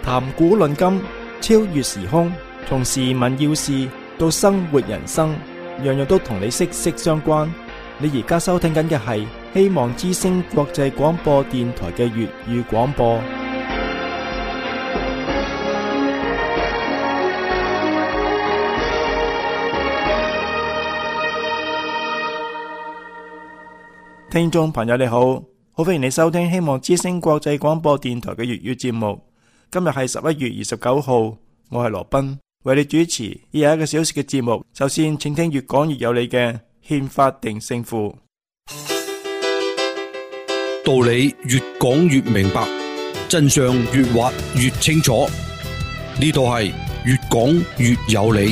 談古論今，超越時空，從時聞要事到生活人生，樣樣都同你息息相關。你而家收聽緊嘅係希望之聲國際廣播電台嘅粵語廣播。聽眾朋友你好，好歡迎你收聽希望之聲國際廣播電台嘅粵語節目。今日係11月29號，我係羅賓，為你主持以下1個小時嘅節目。首先請聽越講越有理嘅憲法定勝負。 道理越講越明白，真相越挖越清楚。呢度係越講越有理。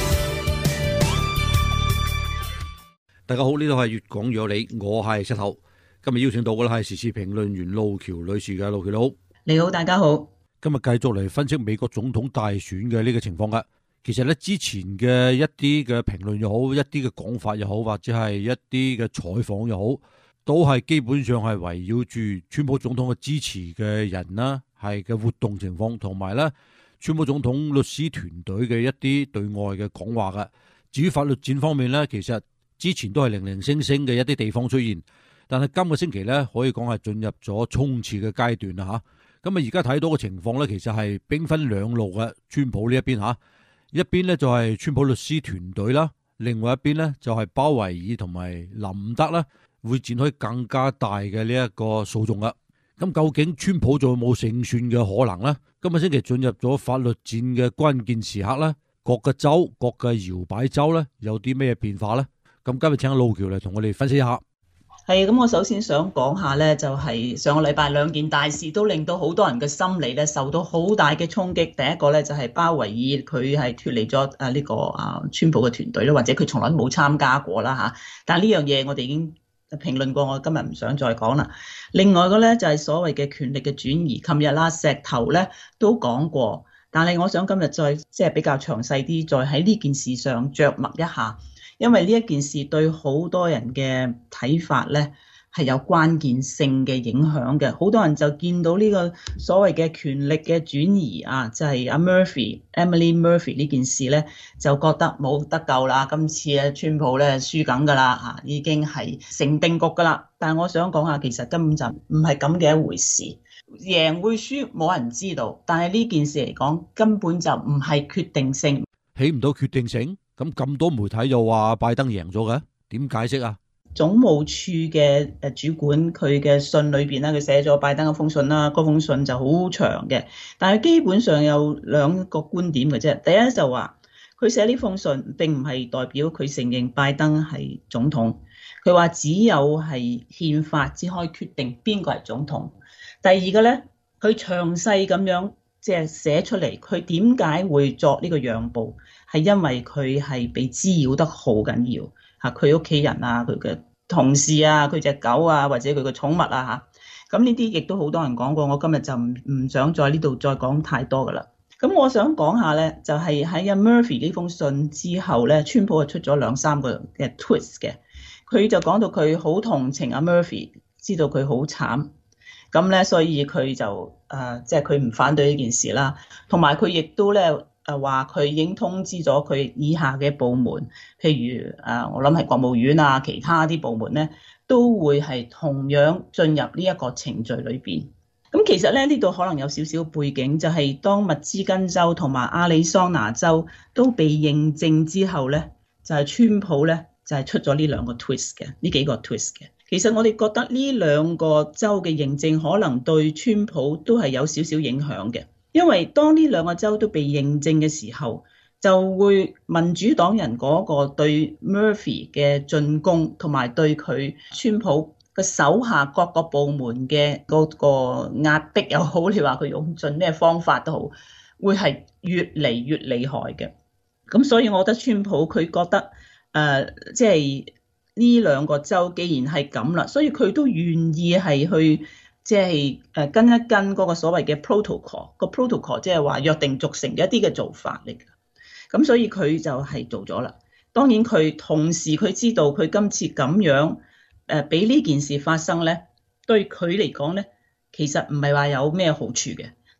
大家好，呢度係越講越有理，我係石頭。今日邀請到嘅係時事評論員路橋女士嘅。路橋你好。 你好，大家好。 今日繼續嚟分析美國總統大選嘅呢個情況嘅。其實咧，之前嘅一啲嘅評論又好，一啲嘅講法又好，或者係一啲嘅採訪又好，都係基本上係圍繞住川普總統嘅支持嘅人啦，係嘅活動情況，同埋咧川普總統律師團隊嘅一啲對外嘅講話嘅。至於法律戰方面咧，其實之前都係零零星星嘅一啲地方出現，但係今個星期咧可以講係進入咗衝刺嘅階段啦吓。咁啊，而家睇到嘅情況咧，其實係兵分兩路嘅。川普呢一邊吓，一邊咧就係川普律師團隊啦，另外一邊咧就係鮑維爾同埋林德啦，會展開更加大嘅呢一個訴訟啦。咁究竟川普仲有冇勝算嘅可能呢？今個星期進入咗法律戰嘅關鍵時刻啦，各個州、各個搖擺州咧有啲咩變化呢？咁今日請阿路橋嚟同我哋分析一下。 係咁，我首先想講下咧，就係上個禮拜兩件大事都令到好多人嘅心理咧受到好大嘅衝擊。第一個咧就係鮑維爾佢係脫離咗呢個川普嘅團隊啦，或者佢從來都冇參加過啦嚇。但係呢樣嘢我哋已經評論過，我今日唔想再講啦。另外個咧就係所謂嘅權力嘅轉移。琴日啦石頭咧都講過，但係我想今日再即係比較詳細啲，再喺呢件事上著墨一下。因為呢一件事對好多人嘅睇法咧係有關鍵性嘅影響嘅，好多人就見到呢個所謂嘅權力嘅轉移就係阿 Emily Murphy 呢件事咧，就覺得冇得救啦，今次川普咧輸緊㗎啦已經係成定局㗎啦。但係我想講下，其實根本就唔係咁嘅一回事，贏會輸冇人知道，但係呢件事嚟講根本就唔係決定性， 起唔到決定性。咁多媒體又話拜登贏咗嘅，點解釋啊？ 總務處嘅主管佢嘅信裏邊咧，佢寫咗拜登嘅封信啦，嗰封信就好長嘅，但係基本上有兩個觀點嘅啫。第一就話佢寫呢封信並唔係代表佢承認拜登係總統，佢話只有係憲法只可以決定邊個係總統。第二個咧，佢詳細咁樣即係寫出嚟，佢點解會作呢個讓步？係因為佢係被滋擾得好緊要嚇，佢屋企人佢嘅同事佢隻狗或者佢嘅寵物嚇，咁呢啲亦都好多人講過，我今日就唔想在呢度再講太多噶啦。咁我想講下咧，就係喺阿 Murphy 呢封信之後咧，川普就出咗2-3個嘅 twist 嘅，佢就講到佢好同情阿 Murphy，知道佢好慘，咁咧所以佢就即係佢唔反對呢件事啦，同埋佢亦都咧。話佢已經通知咗佢以下嘅部門，譬如我諗係國務院其他啲部門咧，都會係同樣進入呢一個程序裏邊。咁其實咧呢度可能有少少背景，就係當密芝根州同埋亞利桑那州都被認證之後咧，就係川普咧就係出咗呢兩個 twist 嘅，呢幾個 twist 嘅。其實我哋覺得呢兩個州嘅認證可能對川普都係有少少影響嘅。因為當呢兩個州都被認證嘅時候，就會民主黨人嗰個對 Murphy 嘅進攻，同埋對佢川普嘅手下各個部門嘅嗰個壓迫又好，你話佢用盡咩方法都好，會係越嚟越厲害嘅。咁所以我覺得川普佢覺得即係呢兩個州既然係咁啦，所以佢都願意係去。即係跟一跟嗰個所謂嘅 protocol，個 protocol 即係話約定俗成嘅一啲嘅做法嚟嘅，咁所以佢就係做咗啦。當然佢同時佢知道佢今次咁樣俾呢件事發生咧，對佢嚟講咧，其實唔係話有咩好處嘅。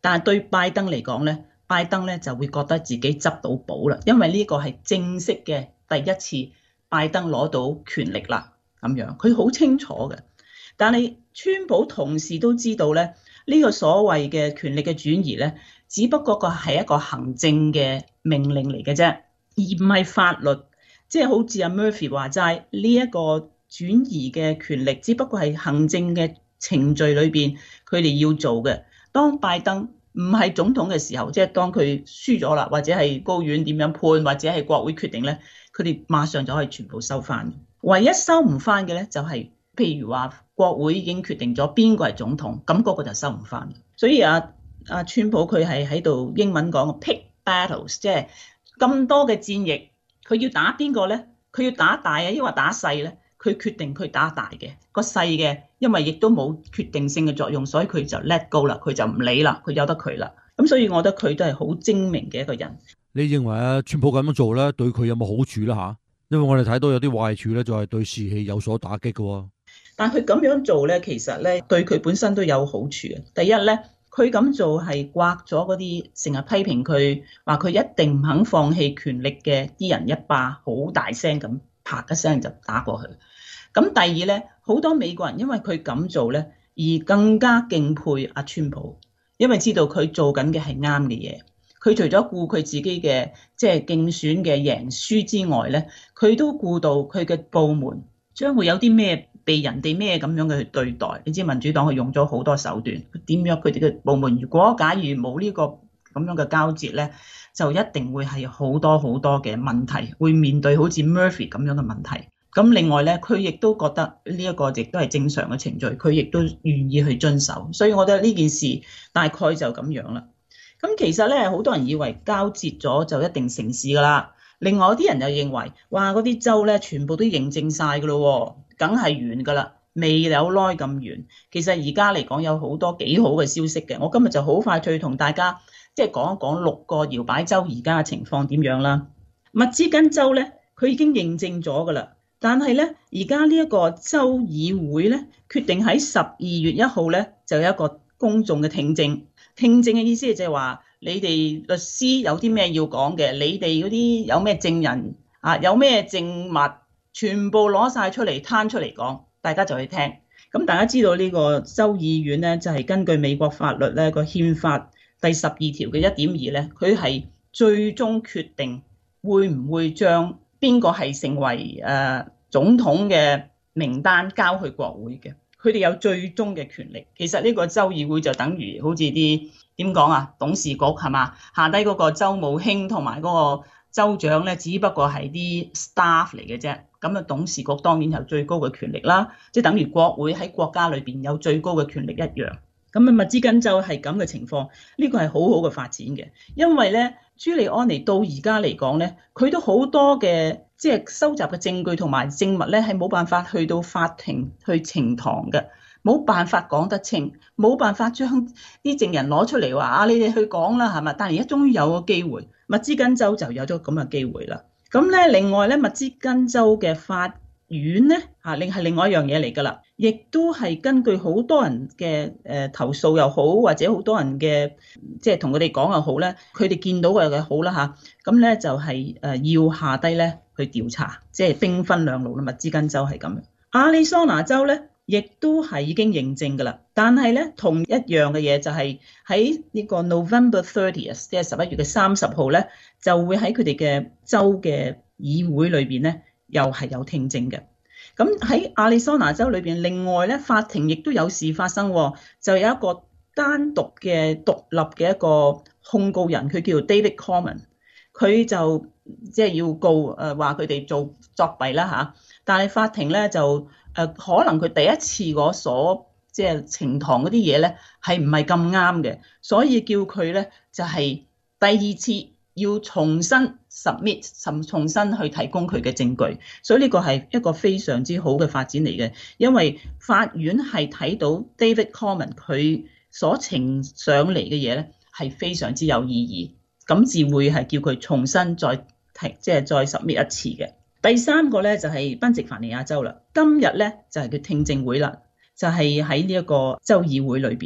但係對拜登嚟講咧，拜登咧就會覺得自己執到寶啦，因為呢個係正式嘅第一次拜登攞到權力啦，咁樣佢好清楚嘅。但係川普同時都知道咧，呢個所謂嘅權力嘅轉移咧，只不過個係一個行政嘅命令嚟嘅啫，而唔係法律。即係好似阿 Murphy 話齋，呢一個轉移嘅權力，只不過係行政嘅程序裏邊佢哋要做嘅。當拜登唔係總統嘅時候，即係當佢輸咗啦，或者係高院點樣判，或者係國會決定咧，佢哋馬上就可以全部收翻。唯一收唔翻嘅咧，就係譬如話國會已經決定咗邊個係總統，咁嗰個就收唔翻。所以阿川普佢係喺度英文講 pick battles， 即係咁多嘅戰役。佢要打邊個咧？佢要打大啊，抑或打細咧？佢決定佢打大嘅，個細嘅，因為亦都冇決定性嘅作用，所以佢就 let go 啦，佢就唔理啦，佢由得佢啦。咁所以我覺得佢都係好精明嘅一個人。 你認為啊，川普咁樣做咧，對佢有冇好處啦嚇？因為我哋睇到有啲壞處咧，就係對士氣有所打擊嘅。 但佢咁樣做咧，其實咧對佢本身都有好處嘅。第一咧，佢咁做係刮咗嗰啲成日批評佢話佢一定唔肯放棄權力嘅啲人一巴，好大聲咁啪一聲就打過去。咁第二咧，好多美國人因為佢咁做咧，而更加敬佩阿川普，因為知道佢做緊嘅係啱嘅嘢。佢除咗顧佢自己嘅即係競選嘅贏輸之外咧，佢都顧到佢嘅部門將會有啲咩被人哋咩咁樣嘅去對待。你知民主黨佢用咗好多手段，點樣佢哋嘅部門如果假如冇呢個咁樣嘅交接咧，就一定會係好多好多嘅問題，會面對好似 Murphy 咁樣嘅問題。咁另外咧，佢亦都覺得呢一個亦都係正常嘅程序，佢亦都願意去遵守。所以我覺得呢件事大概就咁樣啦。咁其實咧，好多人以為交接咗就一定成事㗎啦。另外有啲人又認為，哇嗰啲州咧全部都認證晒㗎咯，梗係完㗎啦，未有耐咁完。其實而家嚟講有好多幾好嘅消息嘅，我今日就好快脆同大家即係講一講6個搖擺州而家嘅情況點樣啦。密芝根州咧，佢已經認證咗㗎啦，但係咧而家呢一個州議會咧決定喺12月1號咧就有一個公眾嘅聽證。聽證嘅意思就係話，你哋律師有啲咩要講嘅，你哋嗰啲有咩證人啊，有咩證物，全部攞晒出嚟攤出嚟講，大家就去聽。咁大家知道呢個州議院咧，就係根據美國法律咧個憲法第12條嘅1.2咧，佢係最終決定會唔會將邊個係成為總統嘅名單交去國會嘅。佢哋有最終嘅權力。其實呢個州議會就等於好似啲點講啊，董事局係嘛，下低嗰個州務卿同埋嗰個州長咧，只不過係啲 staff 嚟嘅啫。咁啊，董事局當然有最高嘅權力啦，即係等於國會喺國家裏邊有最高嘅權力一樣。咁啊，密芝根州係咁嘅情況，呢個係好好嘅發展嘅，因為咧朱利安尼到而家嚟講咧，佢都好多嘅即係收集嘅證據同埋證物咧，係冇辦法去到法庭去呈堂嘅，冇辦法講得清，冇辦法將啲證人攞出嚟話啊，你哋去講啦，係咪？但係而家終於有個機會，密芝根州就有咗咁嘅機會啦。咁咧，另外咧，密芝根州嘅法院咧係另外一樣嘢嚟㗎啦，亦都係根據好多人嘅投訴又好，或者好多人嘅即係同佢哋講又好咧，佢哋見到嘅好啦嚇，咁咧就係要下低咧去調查，即係兵分兩路啦。密芝根州係咁樣，亞利桑那州咧亦都係已經認證㗎啦，但係咧同一樣嘅嘢就係喺呢個 November 30th， 即係11月嘅30號咧，就會喺佢哋嘅州嘅議會裏邊咧，又係有聽證嘅。咁喺亞利桑那州裏邊，另外咧法庭亦都有事發生，就有一個單獨嘅獨立嘅一個控告人，佢叫 David Corman， 佢就即係要告話佢哋作弊啦嚇。但係法庭咧就可能佢第一次嗰所即係呈堂嗰啲嘢咧係唔係咁啱嘅，所以叫佢咧就係第二次要重新 submit， 重新去提供佢嘅證據。所以呢個係一個非常之好嘅發展嚟嘅，因為法院係睇到 David Corman 佢所呈上嚟嘅嘢咧係非常之有意義，咁至會係叫佢重新再即係再 submit 一次嘅。第三個咧就係賓夕凡尼亞州啦，今日咧就係佢聽證會啦，就係喺呢一個州議會裏邊啦。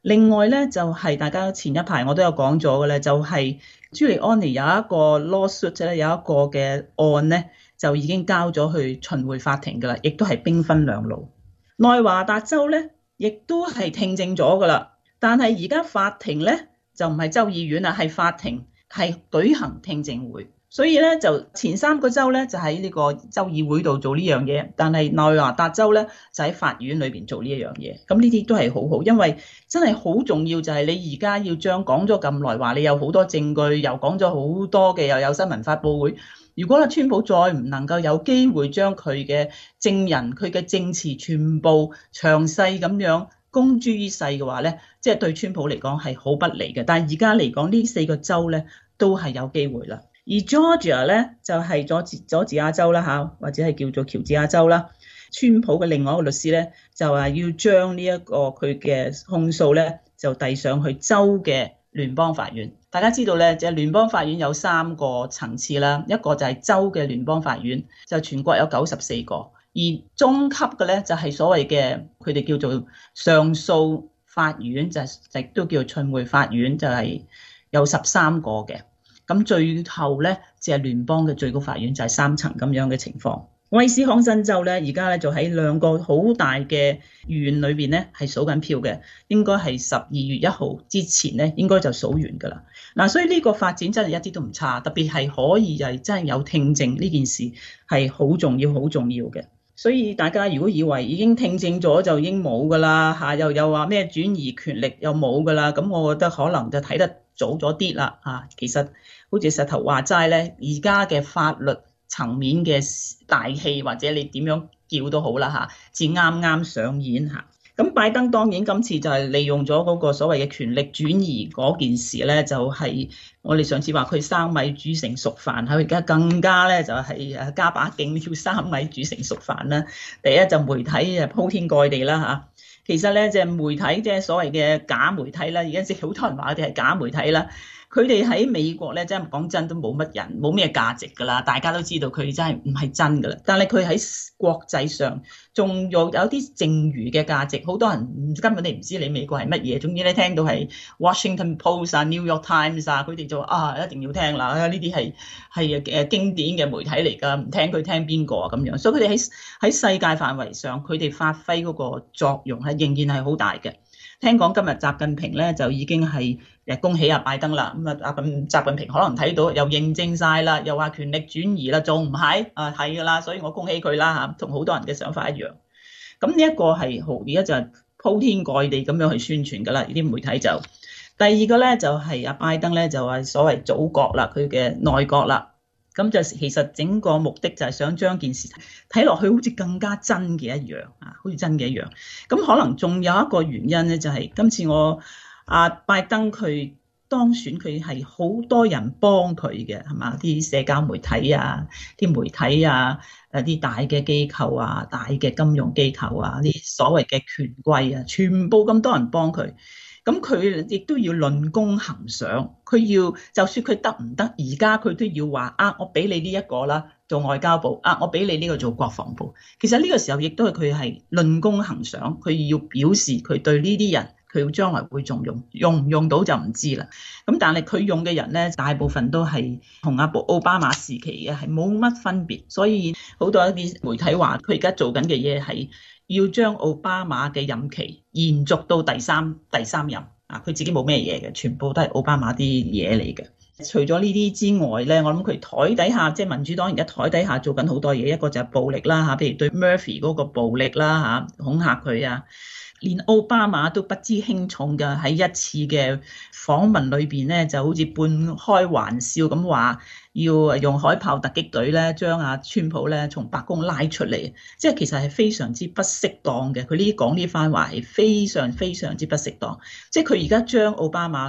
另外咧就係大家前一排我都有講咗嘅咧，就係朱利安尼有一個 lawsuit 咧，有一個嘅案咧就已經交咗去巡迴法庭㗎啦，亦都係兵分兩路。內華達州咧亦都係聽證咗㗎啦，但係而家法庭咧就唔係州議院啦，係法庭係舉行聽證會。所以咧就前3個州咧就喺呢個州議會度做呢樣嘢，但係內華達州咧就喺法院裏邊做呢一樣嘢。咁呢啲都係好好，因為真係好重要，就係你而家要將講咗咁耐話，你有好多證據，又講咗好多嘅，又有新聞發佈會。如果川普再唔能夠有機會將佢嘅證人、佢嘅證詞全部詳細咁樣公諸於世嘅話咧，即係對川普嚟講係好不利嘅。但係而家嚟講呢4個州咧都係有機會啦。而 Georgia 咧就係佐治亞州啦嚇，或者係叫做喬治亞州啦。川普嘅另外一個律師咧就話要將呢一個佢嘅控訴咧就遞上去州嘅聯邦法院。大家知道咧，即係聯邦法院有3個層次啦，一個就係州嘅聯邦法院，就全國有94個，而中級嘅咧就係所謂嘅佢哋叫做上訴法院，就亦都叫做巡迴法院，就係有13個嘅。咁最後咧，就係聯邦嘅最高法院，就係3層咁樣嘅情況。威斯康辛州咧，而家咧就喺2個好大嘅縣裏邊咧，係數緊票嘅，應該係12月1號之前咧，應該就數完㗎啦。嗱，所以呢個發展真係一啲都唔差，特別係可以係真係有聽證呢件事係好重要、好重要嘅。所以大家如果以為已經聽證咗就已經冇㗎啦，嚇又話咩轉移權力又冇㗎啦，咁我覺得可能就睇得早咗啲啦嚇。其實好似石頭話齋咧，而家嘅法律層面嘅大戲或者你點樣叫都好啦嚇，至啱啱上演嚇。咁拜登當然今次就係利用咗嗰個所謂嘅權力轉移嗰件事咧，就係我哋上次話佢生米煮成熟飯，佢而家更加咧就係加把勁要生米煮成熟飯啦。第一就媒體啊鋪天蓋地啦嚇，其實咧即係媒體即係所謂嘅假媒體啦，而家即係好多人話佢哋係假媒體啦。佢哋喺美國咧，真係講真都冇乜人，冇咩價值㗎啦。大家都知道佢真係唔係真㗎啦。但係佢喺國際上仲有啲剩餘嘅價值。好多人根本你唔知你美國係乜嘢。總之你聽到係 Washington Post 啊、New York Times 啊，佢哋就一定要聽啦。呢啲係經典嘅媒體嚟㗎，唔聽佢聽邊個啊咁樣。所以佢哋喺世界範圍上，佢哋發揮嗰個作用係仍然係好大嘅。聽講今日習近平咧就已經係恭喜拜登啦，咁習近平可能睇到又認證晒啦，又話權力轉移啦，仲唔係係㗎啦，所以我恭喜佢啦嚇，同好多人嘅想法一樣。咁呢一個係好，而家就係鋪天蓋地咁樣去宣傳㗎啦，呢啲媒體就。第二個咧就係拜登咧就話所謂組閣啦，佢嘅內閣啦。咁就其實整個目的就係想將件事睇落去好似更加真嘅一樣啊，好似真嘅一樣。咁可能仲有一個原因咧，就係今次拜登佢當選，佢係好多人幫佢嘅，係嘛？啲社交媒體啊，啲媒體啊，啲大嘅機構啊，大嘅金融機構啊，啲所謂嘅權貴啊，全部咁多人幫佢。咁佢亦都要論功行賞，佢要就算佢得唔得，而家佢都要話我俾你呢一個啦，做外交部我俾你呢個做國防部。其實呢個時候亦都係佢係論功行賞，佢要表示佢對呢啲人，佢將來會重用唔用到就唔知啦。咁但係佢用嘅人咧，大部分都係同奧巴馬時期嘅係冇乜分別，所以好多一啲媒體話佢而家做緊嘅嘢係要將奧巴馬嘅任期延續到第三任佢自己冇咩嘢嘅，全部都係奧巴馬啲嘢嚟嘅。除咗呢啲之外咧，我諗佢台底下即係民主黨而家台底下做緊好多嘢，一個就係暴力啦譬如對 Murphy 嗰個暴力啦恐嚇佢啊。連奧巴馬都不知輕重嘅，喺一次嘅訪問裏邊咧，就好似半開玩笑咁話，要用海豹突擊隊咧將川普咧從白宮拉出嚟，即係其實係非常之不適當嘅。佢呢講呢番話係非常非常之不適當，即係佢而家將奧巴馬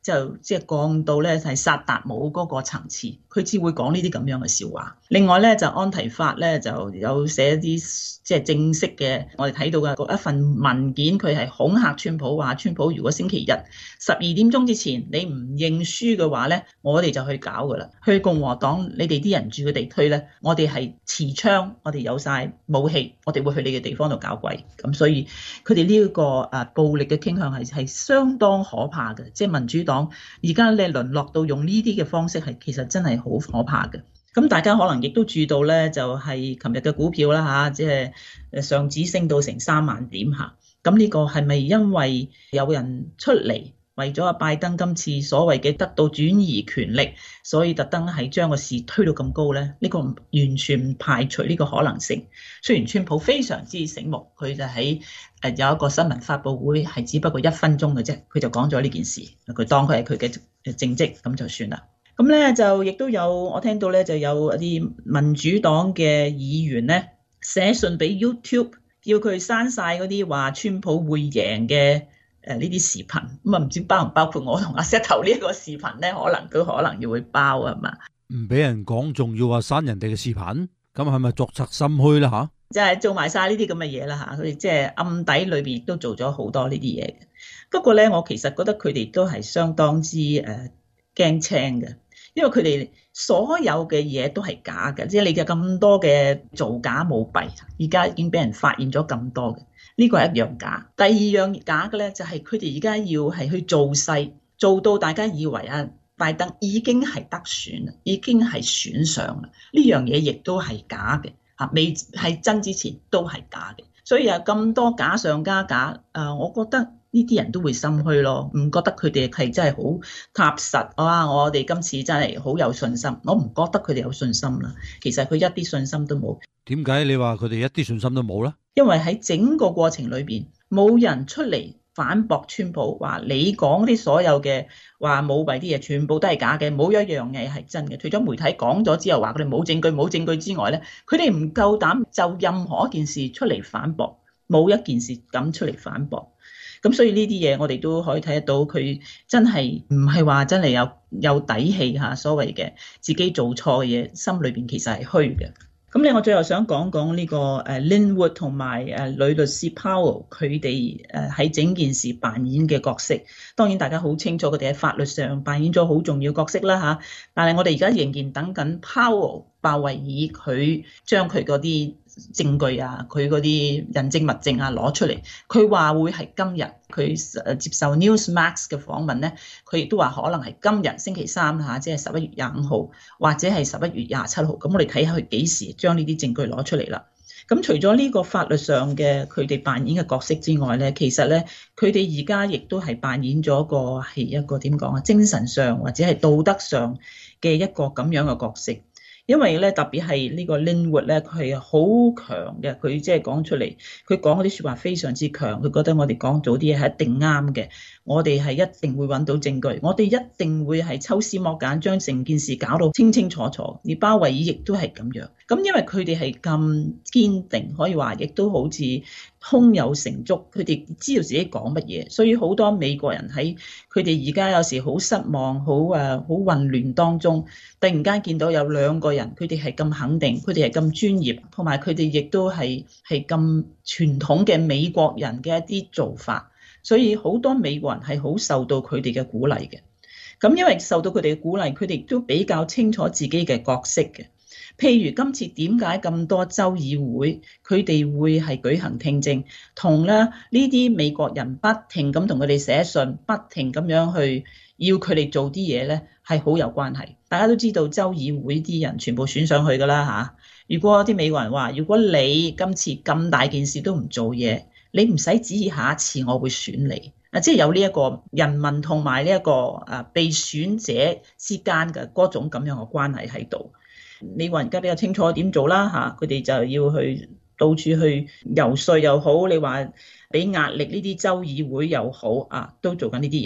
就即係降到咧係薩達姆嗰個層次，佢只會講呢啲咁樣嘅笑話。另外咧就安提法咧就有寫一啲即係正式嘅，我哋睇到嘅一份文件，佢係恐嚇川普，話川普如果星期日12點鐘之前你唔認輸嘅話咧，我哋就去搞㗎啦。去共和黨你哋啲人住嘅地區咧，我哋係持槍，我哋有晒武器，我哋會去你嘅地方度搞鬼。咁所以佢哋呢一個暴力嘅傾向係相當可怕嘅，即係民主黨而家咧淪落到用呢啲嘅方式係其實真係好可怕嘅。咁大家可能亦都注意到咧，就係琴日嘅股票啦嚇，即係上指升到成3萬點嚇。咁呢個係咪因為有人出嚟為咗拜登今次所謂嘅得到轉移權力，所以特登係將個市推到咁高咧？呢個完全唔排除呢個可能性。雖然川普非常之醒目，佢就喺有一個新聞發佈會係只不過1分鐘嘅啫，佢就講咗呢件事，佢當佢係佢嘅政績咁就算啦。咁咧就亦都有我聽到咧，就有一啲民主黨嘅議員咧寫信俾 YouTube， 叫佢刪晒嗰啲話川普會贏嘅呢啲視頻。咁啊唔知包唔包括我同阿 Sir 頭呢一個視頻咧？可能要會包係嘛？ 唔俾人講，仲要話刪人哋嘅視頻，咁係咪作賊心虛啦吓？ 即係做埋晒呢啲咁嘅嘢啦嚇，佢哋即係暗底裏邊亦都做咗好多呢啲嘢嘅。不過咧，我其實覺得佢哋都係相當之驚青嘅。因為佢哋所有嘅嘢都係假嘅，即係你嘅咁多嘅造假舞弊，而家已經俾人發現咗咁多嘅，呢個係一樣假。第二樣假嘅咧，就係佢哋而家要係去造勢，做到大家以為拜登已經係得選啦，已經係選上啦，呢樣嘢亦都係假嘅嚇，未係真之前都係假嘅。所以咁多假上加假，我覺得呢啲人都會心虛咯，唔覺得佢哋係真係好踏實啊！我哋今次真係好有信心，我唔覺得佢哋有信心啦。其實佢一啲信心都冇。 點解你話佢哋一啲信心都冇咧？ 因為喺整個過程裏邊，冇人出嚟反駁川普，話你講啲所有嘅話舞弊啲嘢，全部都係假嘅，冇一樣嘢係真嘅。除咗媒體講咗之後話佢哋冇證據之外咧，佢哋唔夠膽就任何一件事出嚟反駁，冇一件事敢出嚟反駁。咁所以呢啲嘢我哋都可以睇得到，佢真係唔係話真係有底氣嚇，所謂嘅自己做錯嘅嘢，心裏邊其實係虛嘅。咁我最後想講講呢個Linwood 同埋女律師 Powell 佢哋喺整件事扮演嘅角色。當然大家好清楚佢哋喺法律上扮演咗好重要角色啦嚇，但係我哋而家仍然等緊 Powell 鮑威爾佢將佢嗰啲證據啊，佢嗰啲人證物證啊攞出嚟。佢話會係今日，佢接受 Newsmax 嘅訪問咧，佢亦都話可能係今日星期3嚇，即係11月25號或者係11月27號。咁我哋睇下佢幾時將呢啲證據攞出嚟啦。咁除咗呢個法律上嘅佢哋扮演嘅角色之外咧，其實咧佢哋而家亦都係扮演咗一個點講啊，精神上或者係道德上嘅一個咁樣嘅角色。因為咧特別係呢個 Linwood 咧，佢係好強嘅，佢即係講出嚟，佢講嗰啲説話非常之強，佢覺得我哋講咗啲嘢係一定啱嘅，我哋係一定會揾到證據，我哋一定會係抽絲剝繭，將成件事搞到清清楚楚。而鮑威爾亦都係咁樣，咁因為佢哋係咁堅定，可以話亦都好似胸有成竹，佢哋知道自己講乜嘢，所以好多美國人喺佢哋而家有時好失望、好混亂當中，突然間見到有兩個人，佢哋係咁肯定，佢哋係咁專業，同埋佢哋亦都係咁傳統嘅美國人嘅一啲做法，所以好多美國人係好受到佢哋嘅鼓勵嘅。咁因為受到佢哋嘅鼓勵，佢哋都比較清楚自己嘅角色嘅。譬如今次點解咁多州議會佢哋會係舉行聽證，同呢啲美國人不停咁同佢哋寫信，不停咁樣去要佢哋做啲嘢咧，係好有關係。大家都知道州議會啲人全部選上去㗎啦嚇。如果啲美國人話，如果你今次咁大件事都唔做嘢，你唔使指意下一次我會選你。即係有呢一個人民同埋呢一個被選者之間嘅嗰種咁樣嘅關係喺度。美國人而家比較清楚點做啦嚇，佢哋就要去到處去游説又好，你話俾壓力呢啲州議會又好都做緊呢啲嘢。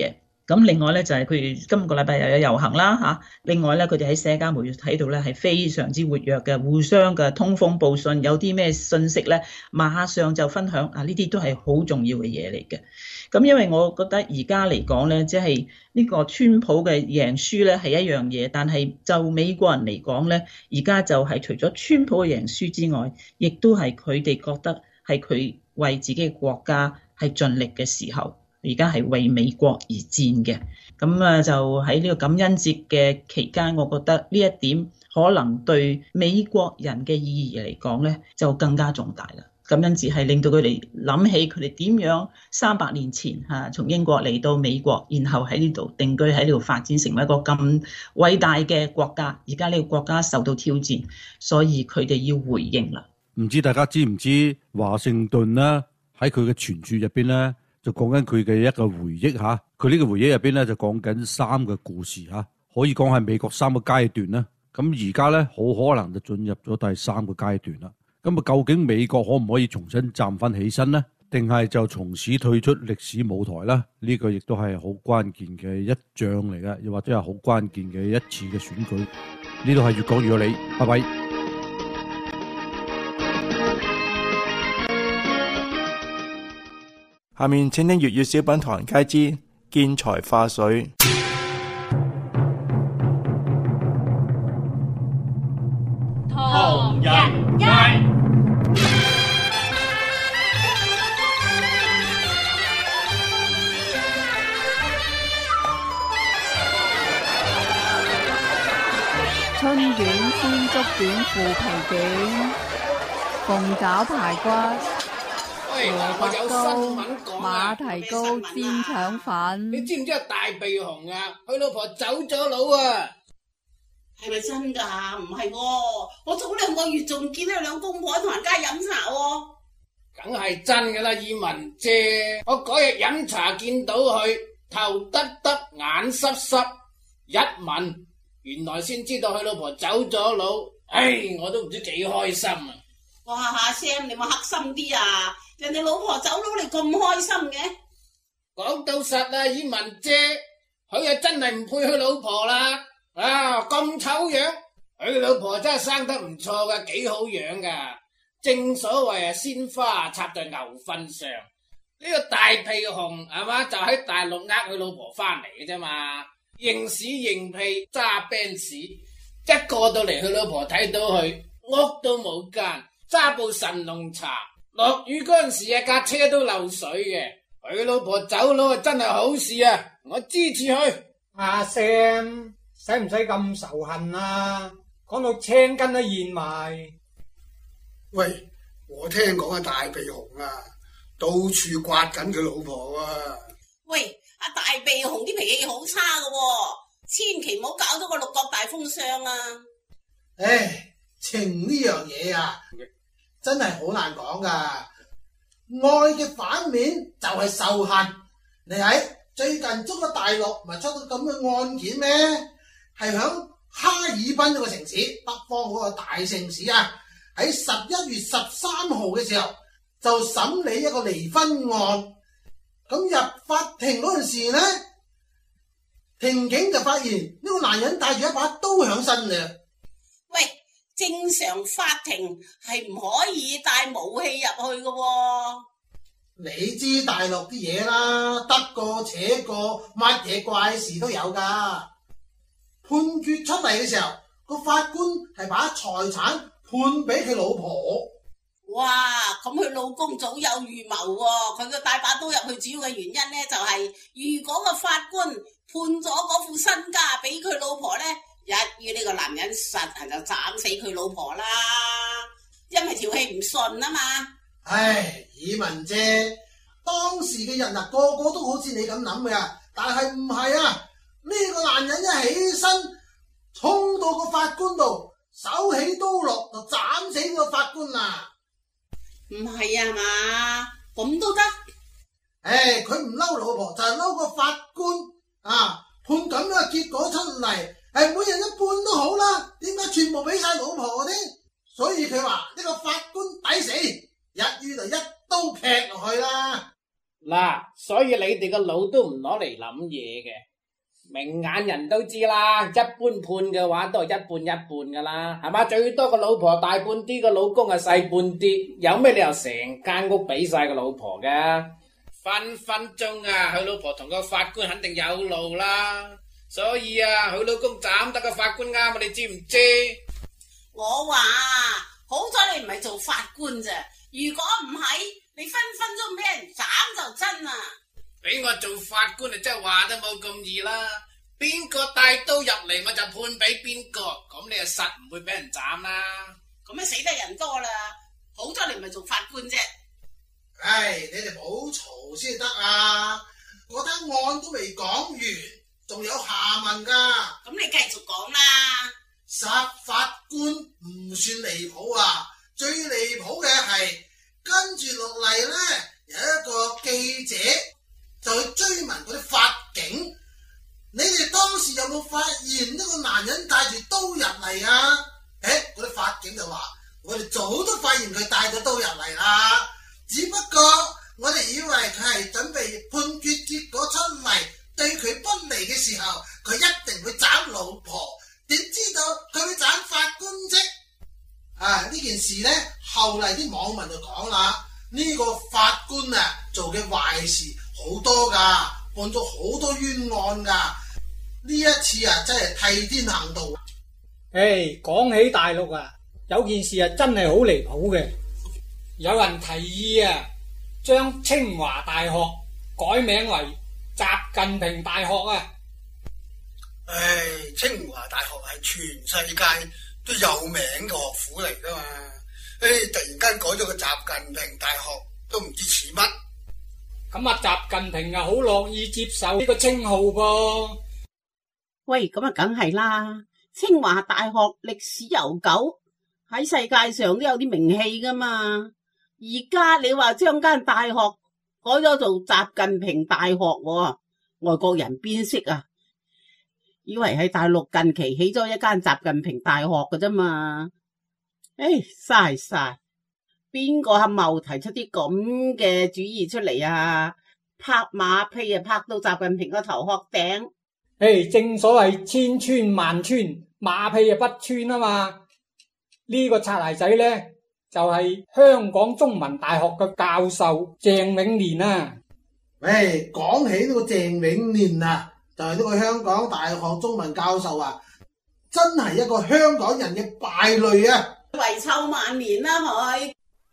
咁另外咧就係佢今個禮拜又有遊行啦嚇，另外咧佢哋喺社交媒體度咧係非常之活躍嘅，互相嘅通風報信，有啲咩信息咧馬上就分享啊，呢啲都係好重要嘅嘢嚟嘅。咁因為我覺得而家嚟講咧，即係呢個川普嘅贏輸咧係一樣嘢，但係就美國人嚟講咧，而家就係除咗川普嘅贏輸之外，亦都係佢哋覺得係佢為自己嘅國家係盡力嘅時候。而家係為美國而戰嘅，咁啊就喺呢個感恩節嘅期間，我覺得呢一點可能對美國人嘅意義嚟講咧，就更加重大啦。感恩節係令到佢哋諗起佢哋點樣300年前從英國嚟到美國，然後喺呢度定居喺呢度發展成為一個咁偉大嘅國家。而家呢個國家受到挑戰，所以佢哋要回應啦。 唔知大家知唔知華盛頓呢？喺佢嘅傳著入邊咧，就講緊佢嘅一個回憶嚇，佢呢個回憶入邊咧就講緊3個故事嚇，可以講係美國3個階段啦。咁而家咧好可能就進入咗第3個階段啦。咁啊，究竟美國可唔可以重新站翻起身呢？定係就從此退出歷史舞台啦？呢個亦都係好關鍵嘅一仗嚟嘅，又或者係好關鍵嘅一次嘅選舉。呢度係越講越有理，拜拜。 下面請聽粵語小品唐人街之見財化水。 唐人街， 春卷、鮮竹卷、腐皮卷、鳳爪排骨、蘿蔔糕、馬蹄糕、煎腸粉。 你知唔知啊？大鼻熊啊，佢老婆走咗佬啊！ 係咪真噶？唔係喎，我早2個月仲見到兩公婆喺唐人街飲茶喎。 梗係真噶啦，以文姐，我嗰日飲茶見到佢，頭得得，眼濕濕，一問，原來先知道佢老婆走咗佬。唉，我都唔知幾開心啊！ 哇，Sam，你咪黑心啲啊！人哋老婆走佬，你咁開心嘅？ 講到實啊，以文姐，佢啊真係唔配佢老婆啦！啊，咁醜樣，佢老婆真係生得唔錯噶，幾好樣噶。正所謂啊，鮮花插在牛糞上。呢個大屁熊係嘛，就喺大陸呃佢老婆翻嚟嘅啫嘛。認屎認屁揸 Benz，一過到嚟佢老婆睇到佢屋都冇間，揸部神龍茶，落雨嗰陣時啊架車都漏水嘅。佢老婆走佬啊真係好事啊，我支持佢。 阿 Sam，使唔使咁仇恨啊？講到青筋都現埋。 喂，我聽講啊大鼻熊啊，到處刮緊佢老婆啊。 喂，阿大鼻熊啲脾氣好差噶喎，千祈唔好搞到個6角大風箱啊！ 唉，情呢樣嘢啊，真係好難講噶。愛嘅反面就係仇恨。你睇最近中國大陸咪出到咁嘅案件咩？係響哈爾濱呢個城市，北方嗰個大城市啊，喺11月13號嘅時候就審理一個離婚案。咁入法庭嗰陣時呢，庭警就發現呢個男人帶住一把刀響身嘅。 喂，正常法庭係唔可以帶武器入去嘅喎。 你知大陸啲嘢啦，得過且過，乜嘢怪事都有噶。判決出嚟嘅時候，個法官係把財產判俾佢老婆。 哇，咁佢老公早有預謀喎，佢個帶把刀入去主要嘅原因呢，就係如果個法官判咗嗰副身家俾佢老婆呢，一於呢個男人實係就斬死佢老婆啦，因為條氣唔順啊嘛。 唉，以文姐，當時嘅人啊，個個都好似你咁諗嘅，但係唔係啊，呢個男人一起身衝到個法官度，手起刀落就斬死個法官啦。 唔係啊嘛，咁都得？ 唉，佢唔嬲老婆，就係嬲個法官啊！判咁樣嘅結果出嚟，係每人一半都好啦。點解全部俾晒老婆呢？所以佢話呢個法官抵死，一於就一刀劈落去啦。 嗱，所以你哋個腦都唔攞嚟諗嘢嘅，明眼人都知啦。一般判嘅話都係一半一半噶啦，係嘛？最多個老婆大半啲，個老公係細半啲，有咩理由成間屋俾晒個老婆噶？分分鐘啊，佢老婆同個法官肯定有路啦。所以啊，佢老公斬得個法官啱啊，你知唔知？ 我話好彩你唔係做法官咋，如果唔係，你分分鐘俾人斬就真啦。 俾我做法官啊，真係話都冇咁易啦。邊個帶刀入嚟我就判俾邊個，咁你就實唔會俾人斬啦。 咁咪死得人多啦，好彩你唔係做法官啫。 唉，你哋冇嘈先得啊！嗰單案都未講完，仲有下文噶。 咁你繼續講啦。 殺法官唔算離譜啊，最離譜嘅係跟住落嚟呢，有一個記者就去追問嗰啲法警，你哋當時有冇發現呢個男人帶住刀入嚟啊？嗰啲法警就話：我哋早都發現佢帶咗刀入嚟啦，只不過我哋以為佢係準備判決結果出嚟對佢不利嘅時候，佢一定會斬老婆。點知道佢會斬法官啫？呢件事呢，後嚟啲網民就講啦，呢個法官啊做嘅壞事好多噶，判咗好多冤案噶。呢一次啊，真係替天行道。 講起大陸啊，有件事啊真係好離譜嘅，有人提議啊，將清華大學改名為習近平大學啊。 清華大學係全世界都有名嘅學府嚟噶嘛？突然間改咗個習近平大學，都唔知似乜。 咁啊，習近平啊好樂意接受呢個稱號噃。 喂，咁啊梗係啦，清華大學歷史悠久，喺世界上都有啲名氣噶嘛。而家你話將間大學改咗做習近平大學喎，外國人邊識啊？以為喺大陸近期起咗一間習近平大學㗎啫嘛，嘥晒，邊個合謀提出啲咁嘅主意出嚟啊？拍馬屁啊，拍到習近平個頭殼頂。 正所謂千穿萬穿，馬屁啊不穿啊嘛。呢個擦鞋仔呢，就係香港中文大學嘅教授鄭永年啊。 講起呢個鄭永年啊，就係呢個香港大學中文教授啊，真係一個香港人嘅敗類啊！ 遺臭萬年啦佢。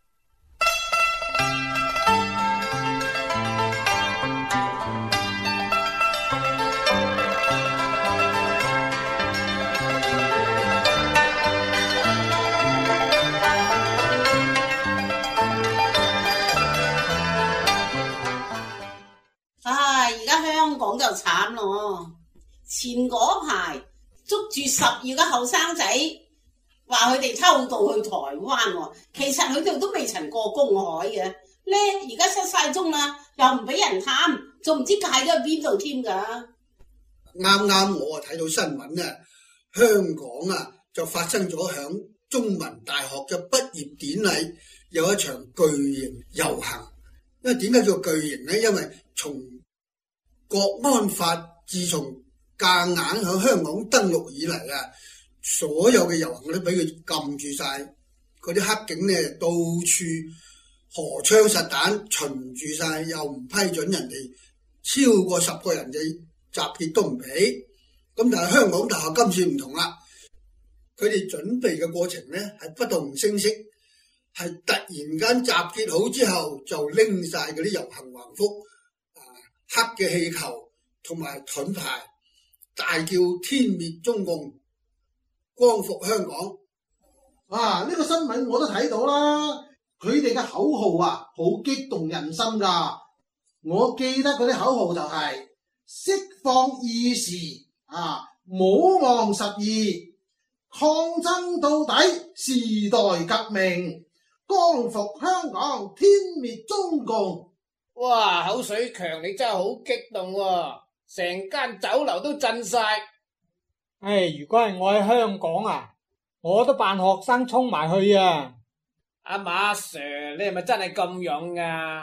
而家香港就慘咯，前嗰排捉住12個後生仔，話佢哋偷渡去台灣，其實佢哋都未曾過公海嘅咧，而家失晒蹤啦，又唔俾人探，仲唔知介咗去邊度添噶。 啱啱我睇到新聞啊，香港啊就發生咗響中文大學嘅畢業典禮有一場巨型遊行。因為點解叫巨型呢？因為從國安法自從夾硬喺香港登陸以嚟啊，所有嘅遊行都俾佢撳住晒，嗰啲黑警呢到處荷槍實彈巡住晒，又唔批准人哋超過10個人嘅集結都唔俾。咁但係香港大學今次唔同啦，佢哋準備嘅過程呢係不動聲色，係突然間集結好之後就拎晒嗰啲遊行橫幅、黑嘅氣球同埋盾牌，大叫天滅中共，光復香港。 呢個新聞我都睇到啦，佢哋嘅口號啊，好激動人心噶。我記得嗰啲口號就係釋放意識，勿忘實意，抗爭到底，時代革命，光復香港，天滅中共。 哇，口水強，你真係好激動喎，成間酒樓都震晒。 如果係我喺香港啊，我都扮學生衝埋去啊。 阿馬 Sir，你係咪真係咁勇啊？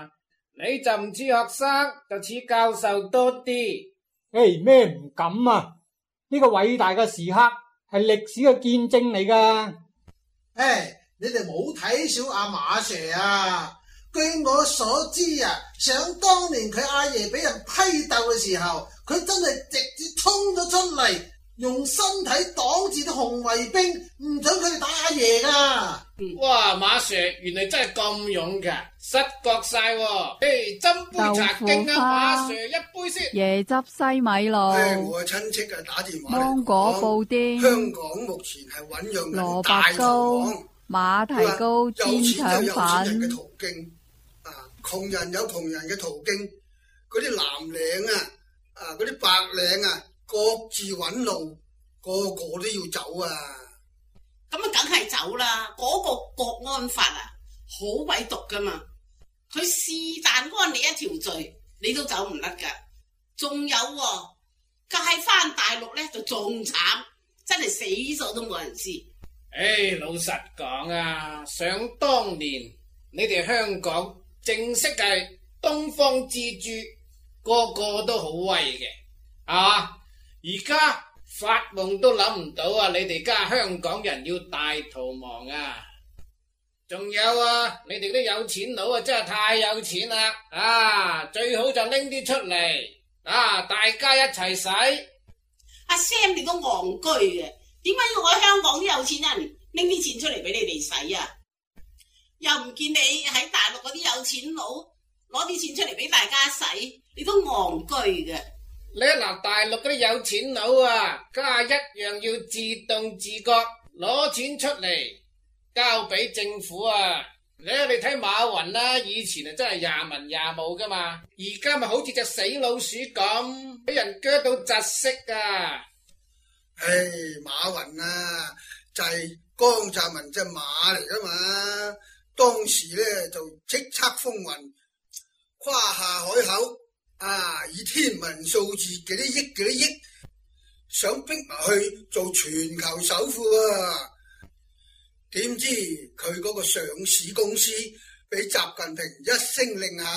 你就唔似學生，就似教授多啲。 咩唔敢啊？呢個偉大嘅時刻係歷史嘅見證嚟噶。 你哋冇睇小阿馬 Sir 啊！據我所知啊，想當年佢阿爺俾人批鬥嘅時候，佢真係直接衝咗出嚟，用身體擋住啲紅衛兵，唔准佢哋打阿爺噶。 哇，馬 Sir 原來真係咁勇噶，失覺晒喎。斟杯茶敬啊，馬 Sir 一杯先。 椰汁西米露， 我親戚啊打電話嚟芒果布丁， 香港目前係醞釀蘿大蔔糕、 逃亡。 馬蹄糕、煎腸粉。 途徑窮人有窮人嘅途徑，嗰啲藍領嗰啲白領各自揾路，個個都要走啊！ 咁啊，梗係走啦！嗰個國安法好鬼毒噶嘛，佢是但安你一條罪，你都走唔甩噶。仲有介翻大陸咧就仲慘，真係死咗都冇人知。 老實講啊，想當年你哋香港正式係東方之珠，個個都好威嘅，而家發夢都諗唔到啊！你哋家香港人要大逃亡啊！仲有你哋啲有錢佬真係太有錢啦！最好就拎啲出嚟，大家一齊使。 阿 Sam 你都戇居嘅，點解要我香港啲有錢人拎啲錢出嚟俾你哋使啊？又唔見你喺大陸嗰啲有錢佬攞啲錢出嚟俾大家使，你都戇居嘅。 你大陸嗰啲有錢佬家一樣要自動自覺攞錢出嚟交俾政府啊！你睇馬雲以前真係廿文廿武噶嘛，而家咪好似隻死老鼠咁，俾人鋸到窒息啊！ 馬雲就係江澤民隻馬嚟噶嘛，當時咧就叱咤風雲，誇下海口。以天文數字幾多億，想逼埋去做全球首富啊！點知佢嗰個上市公司俾習近平一聲令下，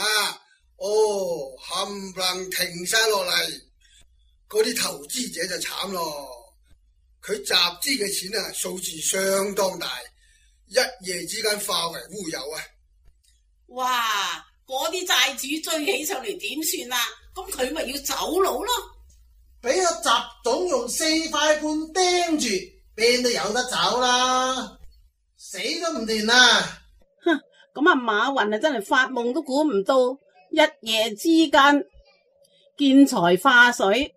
冚唪唥停晒落嚟，嗰啲投資者就慘咯。佢集資嘅錢數字相當大，一夜之間化為烏有啊！ 哇！嗰啲債主追起上嚟點算啊？咁佢咪要走佬咯？ 俾阿習總用4塊半釘住，邊都有得走啦，死都唔掂啦！ 咁馬雲真係發夢都估唔到，一夜之間見財化水。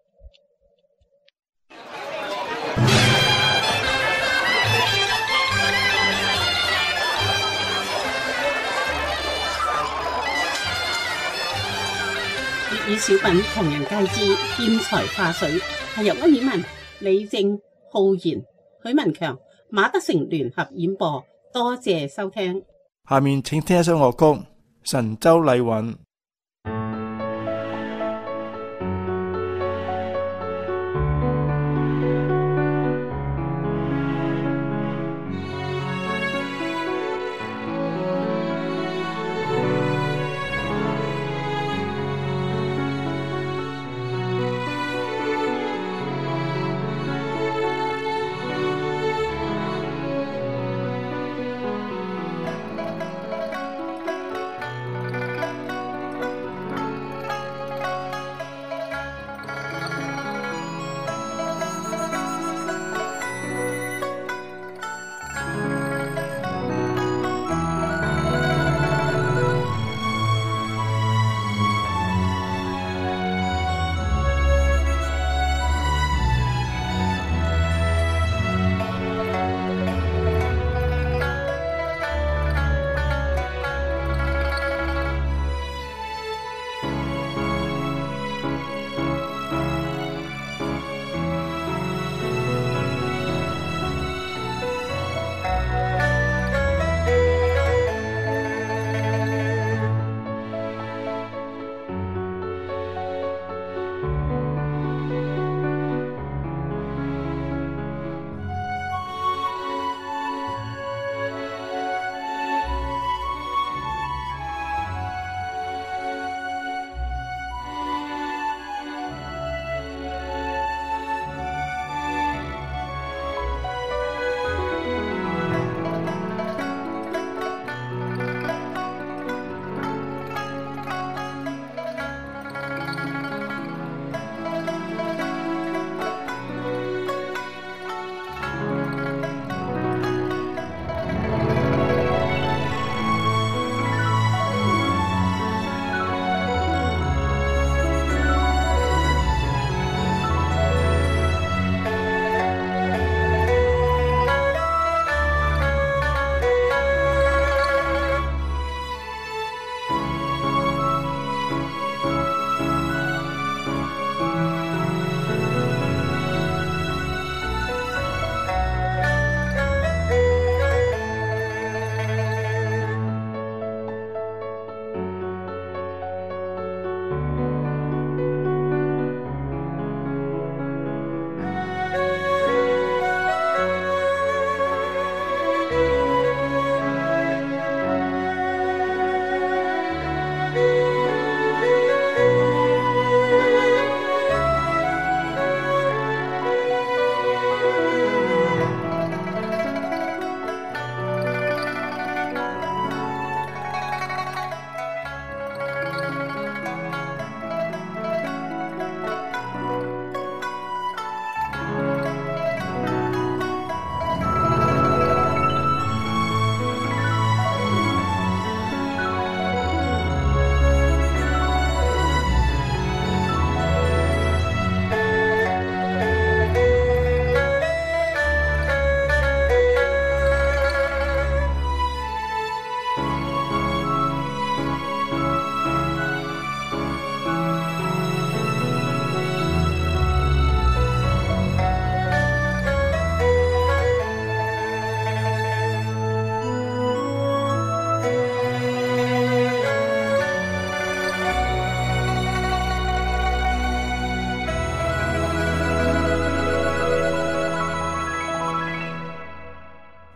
粵語小品同人皆知見財化水，係由溫婉文、李正、浩然、許文強、馬德成聯合演播，多謝收聽。 下面請聽一首樂曲《神州麗韻》。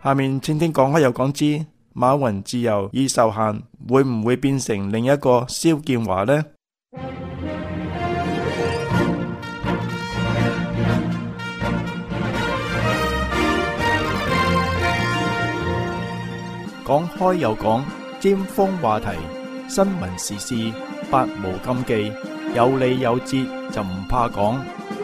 下面請聽講開又講之馬雲自由已受限，會唔會變成另一個蕭建華呢？講開又講，尖鋒話題，新聞時事，百無禁忌，有理有節就唔怕講。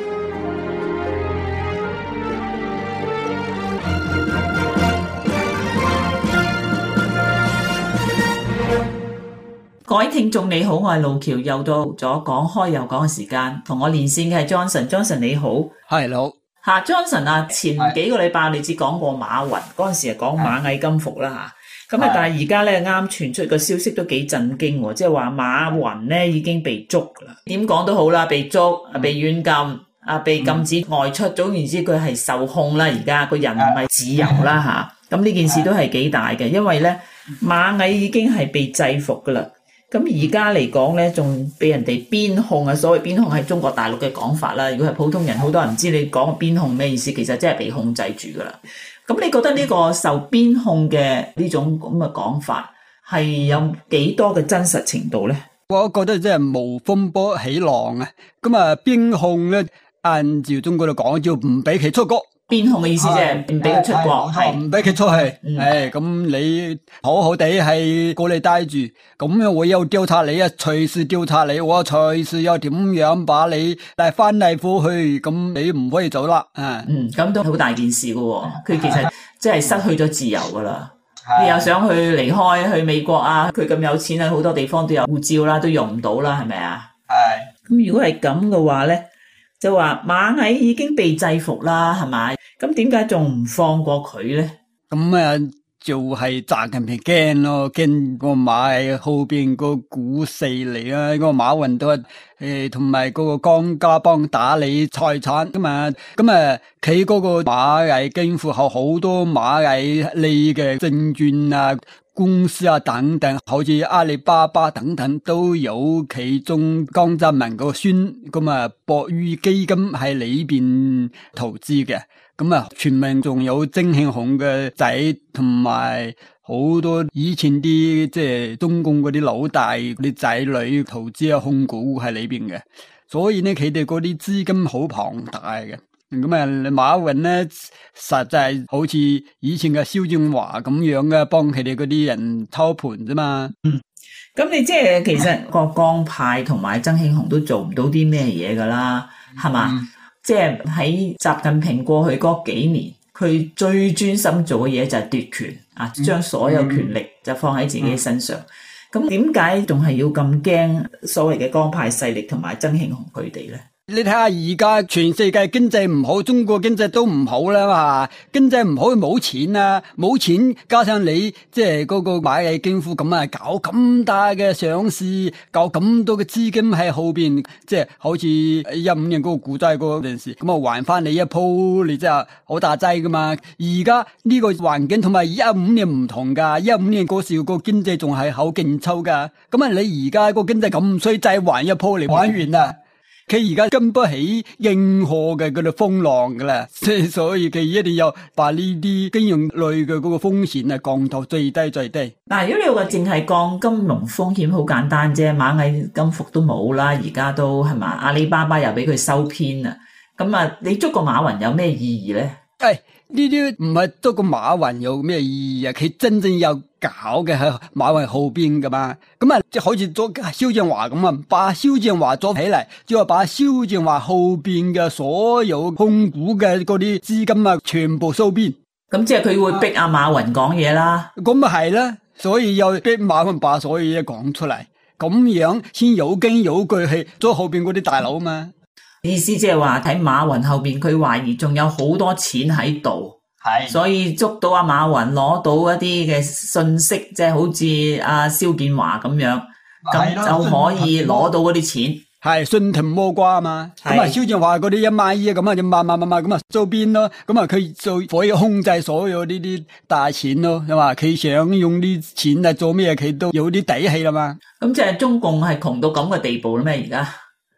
各位聽眾你好，我係路橋，又到咗講開又講嘅時間，同我連線嘅係 Johnson 你好。 係你好。 吓 Johnson 啊，前幾個禮拜你只講過馬雲，嗰陣時係講螞蟻金服啦吓，咁啊但係而家咧啱傳出個消息都幾震驚，即係話馬雲咧已經被捉啦。點講都好啦，被捉被軟禁被禁止外出，總言之佢係受控啦，而家個人唔係自由啦吓。咁呢件事都係幾大嘅，因為咧螞蟻已經係被制服噶啦。咁而家嚟講咧，仲俾人哋邊控啊！所謂邊控係中國大陸嘅講法啦。如果係普通人，好多人唔知你講邊控咩意思，其實真係被控制住噶啦。咁你覺得呢個受邊控嘅呢種咁嘅講法係有幾多嘅真實程度咧？ 我覺得即係無風波起浪啊！咁啊，邊控咧，按照中國嚟講，就唔俾佢出國。 邊控嘅意思即係唔俾佢出國，係唔俾佢出去。咁你好好地係過嚟待住，咁樣我要調查你啊，隨時調查你，我隨時要點樣把你帶翻嚟覆去，咁你唔可以走啦。 咁都好大件事噶喎，佢其實即係失去咗自由噶啦。你又想去離開去美國啊？佢咁有錢啊，好多地方都有護照啦，都用唔到啦，係咪啊？係。咁如果係咁嘅話咧，就話螞蟻已經被制服啦，係咪？咁點解仲唔放過佢咧？ 咁啊，就係習近平驚咯，驚個螞蟻後邊個股勢嚟啊！個馬雲都係同埋嗰個江家幫打理財產噶嘛，咁啊，佢嗰個螞蟻金服後好多螞蟻利嘅證券啊、公司啊等等，好似阿里巴巴等等都有其中江澤民個孫咁啊，博裕基金喺裏邊投資嘅。咁啊，全民仲有曾慶紅嘅仔，同埋好多以前啲即係中共嗰啲老大嗰啲仔女投資啊控股喺裏邊嘅，所以呢，佢哋嗰啲資金好龐大嘅。咁啊，馬雲呢實際好似以前嘅蕭建華咁樣嘅，幫佢哋嗰啲人操盤啫嘛。 咁你即係其實郭江派同埋曾慶紅都做唔到啲咩嘢噶啦，係嘛？即係喺習近平過去嗰幾年，佢最專心做嘅嘢就係奪權啊，將所有權力就放喺自己身上。咁點解仲係要咁驚所謂嘅江派勢力同埋曾慶紅佢哋咧？ 你睇下而家全世界經濟唔好，中國經濟都唔好啦嘛，經濟唔好冇錢啊，冇錢加上你即係嗰個螞蟻金服咁啊，搞咁大嘅上市，搞咁多嘅資金喺後邊，即係好似15年嗰個股災嗰陣時，咁啊還翻你一鋪，你真係好大劑噶嘛。而家呢個環境同埋15年唔同噶，15年嗰時個經濟仲係好勁抽噶，咁啊你而家個經濟咁衰，再還一鋪嚟玩完啦。佢而家跟不起任何嘅嗰啲風浪噶啦，所以佢一定要把呢啲金融類嘅嗰個風險啊降到最低最低。 嗱，如果你話淨係降金融風險，好簡單啫，螞蟻金服都冇啦，而家都係嘛，阿里巴巴又俾佢收編啊，咁啊，你捉個馬雲有咩意義咧？ 呢啲唔係捉個馬雲有咩意義啊？佢真正有搞嘅喺馬雲後邊噶嘛？咁啊，即係好似捉蕭建華咁啊，把蕭建華捉起嚟，即係把蕭建華後邊嘅所有控股嘅嗰啲資金啊，全部收編。 咁即係佢會逼阿馬雲講嘢啦。 咁啊係啦，所以又逼馬雲把所有嘢講出嚟，咁樣先有根有據去捉後邊嗰啲大佬嘛。 意思即係話睇馬雲後邊，佢懷疑仲有好多錢喺度，係，所以捉到阿馬雲攞到一啲嘅信息，即係好似阿蕭建華咁樣，咁就可以攞到嗰啲錢。 係順藤摸瓜嘛，咁啊蕭建華嗰啲1萬億咁啊，就慢咁啊周邊咯，咁啊佢就可以控制所有呢啲大錢咯，係嘛？佢想用啲錢啊做咩，佢都有啲底氣啦嘛。 咁即係中共係窮到咁嘅地步啦咩？而家？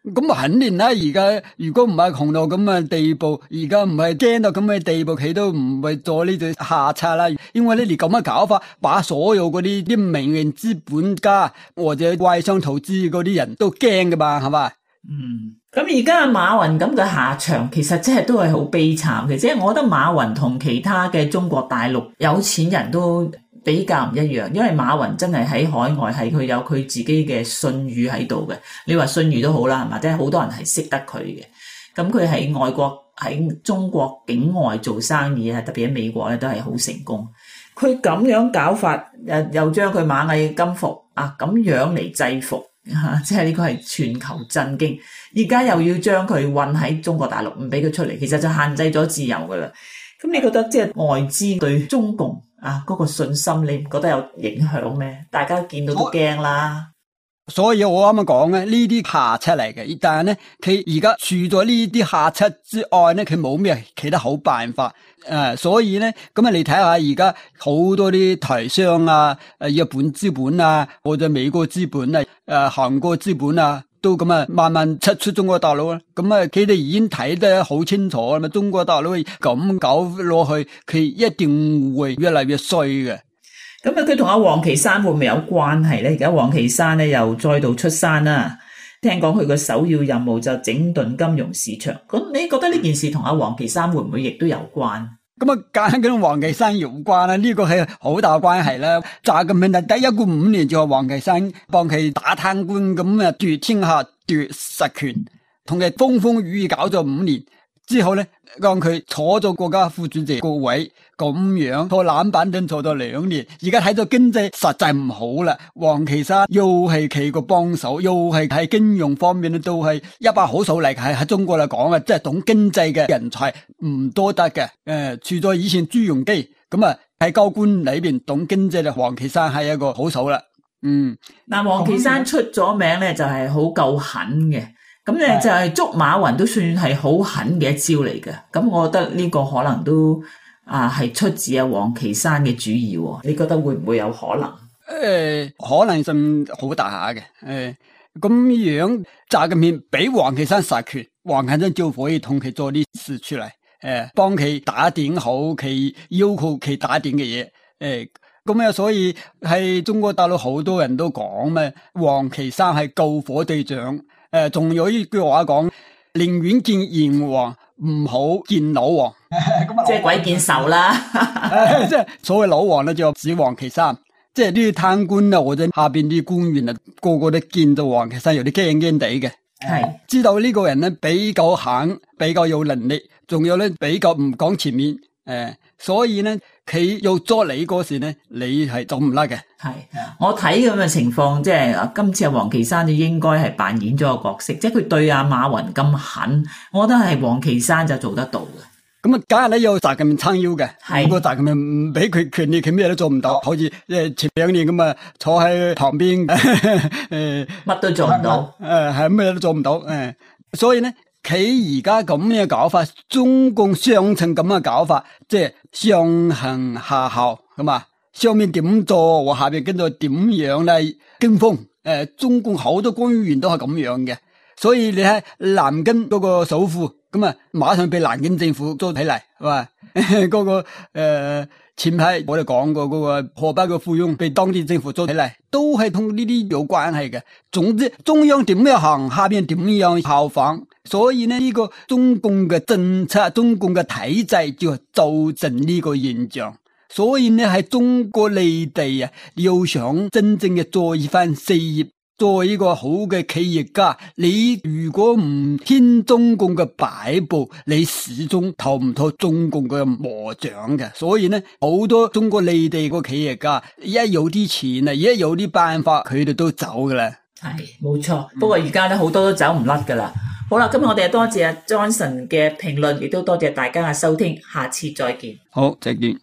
咁肯定啦，而家如果唔係窮到咁嘅地步，而家唔係驚到咁嘅地步，佢都唔會做呢對下策啦。因為你咁嘅搞法，把所有嗰啲名人資本家或者外商投資嗰啲人都驚噶嘛，係嘛？ 咁而家馬雲咁嘅下場，其實真係都係好悲慘嘅。即係我覺得馬雲同其他嘅中國大陸有錢人都比較唔一樣，因為馬雲真係喺海外係佢有佢自己嘅信譽喺度嘅。你話信譽都好啦，係嘛？即係好多人係識得佢嘅。咁佢喺外國喺中國境外做生意啊，特別喺美國咧都係好成功。佢咁樣搞法，又將佢螞蟻金服啊咁樣嚟制服。即係呢個係全球震驚，而家又要將佢困喺中國大陸，唔俾佢出嚟，其實就限制咗自由噶啦。咁你覺得即係外資對中共嗰個信心，你唔覺得有影響咩？大家見到都驚啦。 所以我啱啱講咧，呢啲下策嚟嘅，但係咧佢而家除咗呢啲下策之外咧，佢冇咩其他好辦法。所以咧，咁你睇下而家好多啲台商啊，日本資本啊，或者美國資本啊，韓國資本啊，都咁啊慢慢出中國大陸啦。咁佢哋已經睇得好清楚啦嘛，中國大陸咁搞落去，佢一定會越嚟越衰嘅。 咁佢同阿王岐山會唔會有關係咧？而家王岐山咧又再度出山啦。聽講佢個首要任務就整頓金融市場，咁你覺得呢件事同阿王岐山會唔會亦都有關？ 咁梗跟王岐山有關啦，呢個係好大關係啦。習近平第一個5年就係王岐山幫佢打貪官，咁啊奪天下奪實權，同佢風風雨雨搞咗5年之後咧，讓佢坐咗國家副主席個位，咁樣坐冷板凳坐咗2年，而家睇到經濟實在唔好啦。王岐山又係佢個幫手，又係喺金融方面咧都係一把好手嚟，喺中國嚟講啊，即係懂經濟嘅人才唔多得嘅。除咗以前朱鎔基咁啊，喺高官裏邊懂經濟嘅王岐山係一個好手啦。 嗱，王岐山出咗名咧就係好夠狠嘅。咁咧就係捉馬雲都算係好狠嘅一招嚟嘅，咁我覺得呢個可能都係出自阿王岐山嘅主意，你覺得會唔會有可能？ 可能性好大下嘅，咁樣習近平俾王岐山實權，王岐山就可以同佢做啲事出嚟，幫佢打點好佢要求佢打點嘅嘢，咁所以喺中國大陸好多人都講咩，王岐山係救火隊長。仲有一句話講，寧願見閻王，唔好見老王， 即係鬼見愁啦。 即係所謂老王咧，就指王岐山，即係啲貪官啊，或者下邊啲官員啊，個個都見到王岐山有啲驚驚地嘅，係知道呢個人咧比較狠，比較有能力，仲有咧比較唔講前面，所以咧佢要捉你嗰時咧，你係走唔甩嘅。 係，我睇咁嘅情況，即係今次阿王岐山就應該係扮演咗個角色，即係佢對阿馬雲咁狠，我覺得係王岐山就做得到嘅。 咁梗係咧有習近平撐腰嘅，如果習近平唔俾佢權力，佢咩都做唔到，好似前2年咁啊，坐喺旁邊， 乜都做唔到， 係咩都做唔到，所以咧。佢而家咁嘅搞法，中共上層咁嘅搞法，即係上行下效，咁啊，上面點做，我下邊跟住點樣嚟跟風。中共好多官員都係咁樣嘅，所以你睇南京嗰個首富，咁啊，馬上被南京政府捉起嚟，係嘛？嗰個前排我哋講過嗰個河北嘅富翁被當地政府捉起嚟，都係同呢啲有關係嘅。總之中央點樣行，下邊點樣效仿。所以呢個中共嘅政策、中共嘅體制就造成呢個現象。所以呢喺中國內地啊，要想真正嘅做一番事業，做一個好嘅企業家，你如果唔聽中共嘅擺布，你始終逃唔脫中共嘅魔掌嘅。所以呢，好多中國內地個企業家一有啲錢啊，一有啲辦法，佢哋都走噶啦。 係冇錯，不過而家咧好多都走唔甩噶啦。好啦，今日我哋多謝阿 Johnson 嘅評論，亦都多謝大家嘅收聽，下次再見。 好，再見。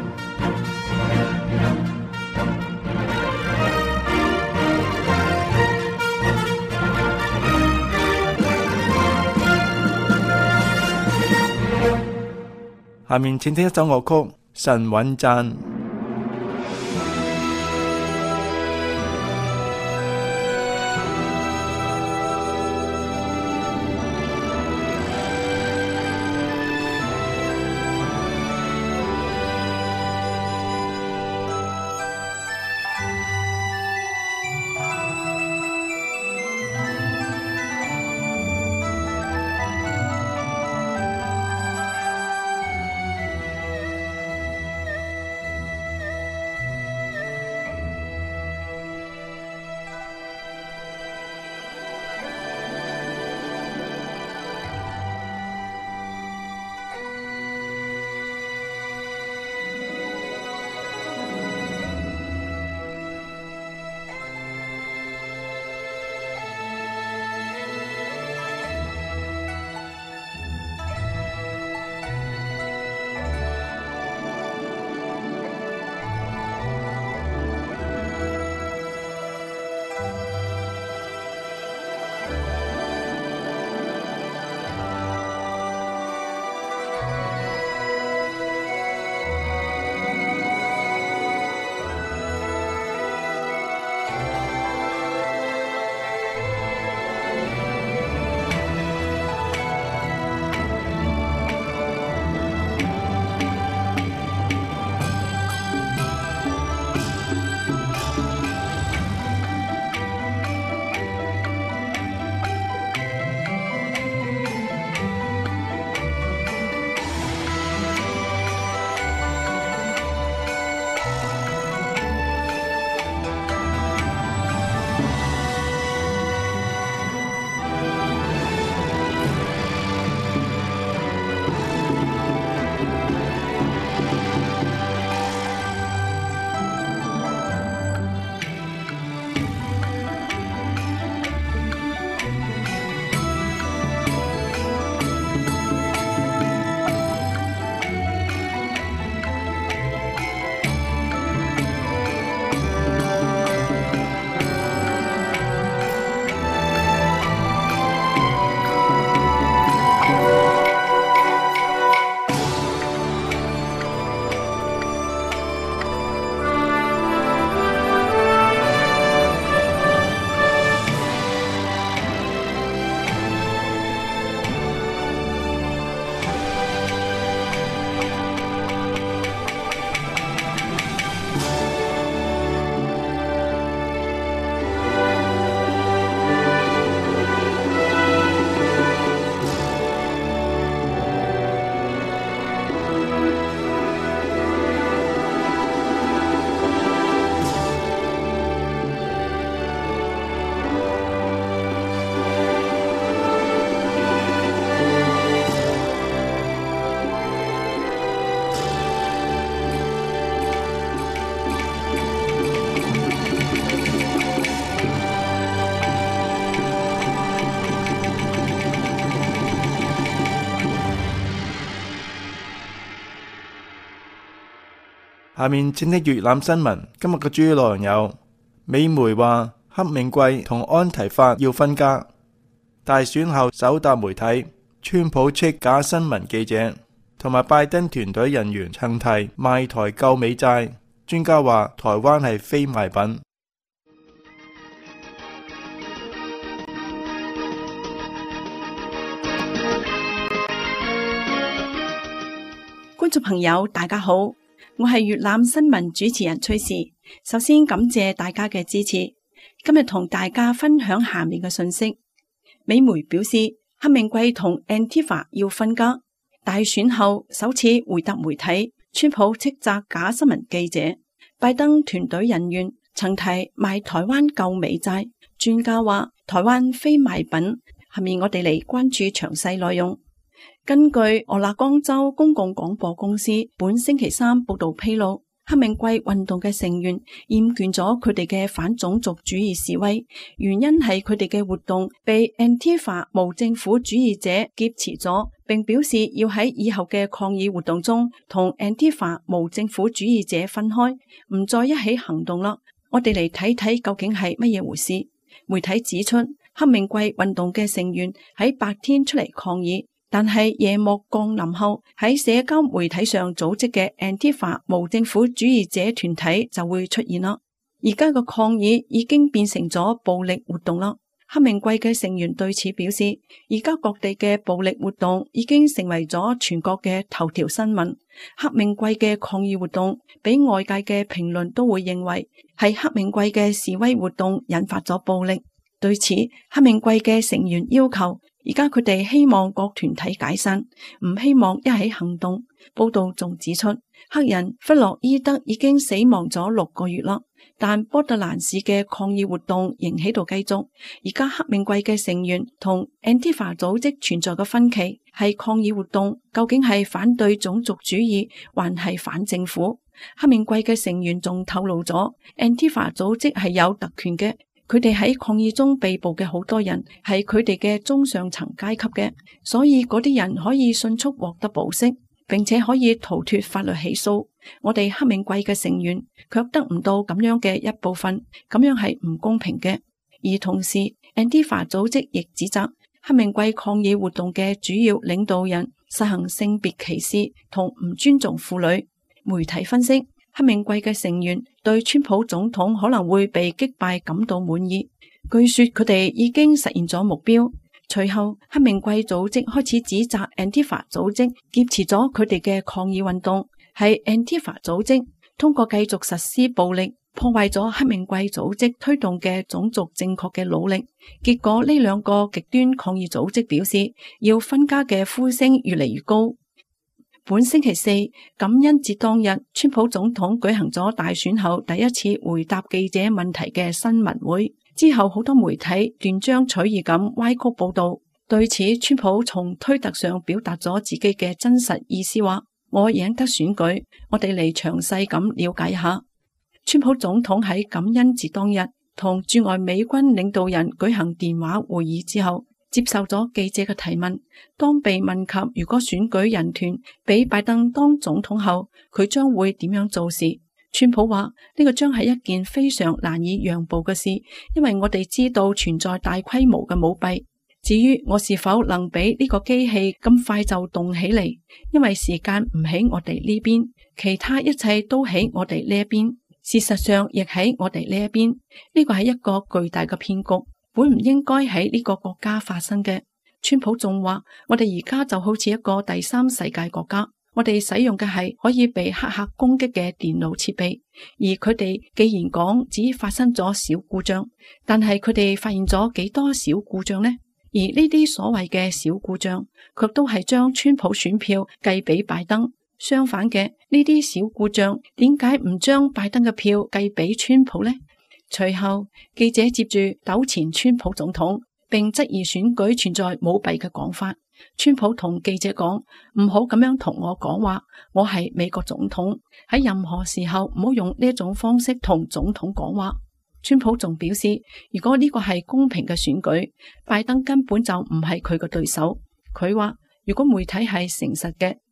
下面請聽一首樂曲《神韻讚》。 下面請聽粵覽新聞。今日嘅主要內容有：美媒話黑命貴同安提法要分家；大選後首達媒體，川普斥假新聞記者；同埋拜登團隊人員曾提賣台救美債。專家話台灣係非賣品。 觀眾朋友，大家好，我係粵覽新聞主持人崔氏。首先感謝大家嘅支持。今日同大家分享下面嘅信息。美媒表示，黑命貴同 Antifa 要分家。大選後首次回答媒體，川普斥責假新聞記者。拜登團隊人員曾提賣台灣救美債。專家話台灣非賣品。下面我哋嚟關注詳細內容。根據俄勒岡州公共廣播公司本星期三報道披露，黑命貴運動嘅成員厭倦咗佢哋嘅反種族主義示威，原因係佢哋嘅活動被 Antifa 無政府主義者劫持咗，並表示要喺以後嘅抗議活動中同 Antifa 無政府主義者分開，唔再一起行動啦。我哋嚟睇睇究竟係乜嘢回事。媒體指出，黑命貴運動嘅成員喺白天出嚟抗議，但係夜幕降臨後，喺社交媒體上組織嘅 Antifa 無政府主義者團體就會出現啦。而家個抗議已經變成咗暴力活動啦。黑命貴嘅成員對此表示，而家各地嘅暴力活動已經成為咗全國嘅頭條新聞。黑命貴嘅抗議活動，俾外界嘅評論都會認為係黑命貴嘅示威活動引發咗暴力。對此，黑命貴嘅成員要求，而家佢哋希望各團體解散，唔希望一起行動。報道仲指出，黑人弗洛伊德已經死亡咗6個月啦，但波特蘭市嘅抗議活動仍喺度繼續。而家黑命貴嘅成員同 Antifa 組織存在嘅分歧係抗議活動究竟係反對種族主義還係反政府。黑命貴嘅成員仲透露咗 Antifa 組織係有特權嘅。佢哋喺抗議中被捕嘅好多人係佢哋嘅中上層階級嘅，所以嗰啲人可以迅速獲得保釋，並且可以逃脫法律起訴。我哋黑命貴嘅成員卻得唔到咁樣嘅一部分，咁樣係唔公平嘅。而同時 Antifa 組織亦指責黑命貴抗議活動嘅主要領導人實行性別歧視同唔尊重婦女。媒體分析，黑命貴嘅成員對川普總統可能會被擊敗感到滿意，據說佢哋已經實現咗目標。隨後，黑命貴組織開始指責 Antifa 組織劫持咗佢哋嘅抗議運動，係 Antifa 組織通過繼續實施暴力破壞咗黑命貴組織推動嘅種族正確嘅努力。結果呢兩個極端抗議組織表示要分家嘅呼聲越嚟越高。本星期四感恩節當日，川普總統舉行咗大選後第一次回答記者問題嘅新聞會。之後好多媒體斷章取義咁歪曲報道。對此，川普從推特上表達咗自己嘅真實意思，話我贏得選舉。我哋嚟詳細咁了解一下。川普總統喺感恩節當日同駐外美軍領導人舉行電話會議之後，接受咗記者嘅提問。當被問及如果選舉人團俾拜登當總統後，佢將會點樣做時，川普話呢個將係一件非常難以讓步嘅事，因為我哋知道存在大規模嘅舞弊。至於我是否能俾呢個機器咁快就動起嚟，因為時間唔喺我哋呢邊，其他一切都喺我哋呢一邊，事實上亦喺我哋呢一邊。呢個係一個巨大嘅騙局，本唔應該喺呢個國家發生嘅。川普仲話，我哋而家就好似一個第三世界國家，我哋使用嘅係可以被黑客攻擊嘅電腦設備，而佢哋既然講只發生咗小故障，但係佢哋發現咗幾多小故障呢？而呢啲所謂嘅小故障，卻都係將川普選票計俾拜登。相反嘅，呢啲小故障點解唔將拜登嘅票計俾川普呢？隨後，記者接住糾纏川普總統，並質疑選舉存在舞弊嘅講法。川普同記者講，唔好咁樣同我講話，我係美國總統，喺任何時候唔好用呢一種方式同總統講話。川普仲表示，如果呢個係公平嘅選舉，拜登根本就唔係佢嘅對手。佢話，如果媒體係誠實嘅，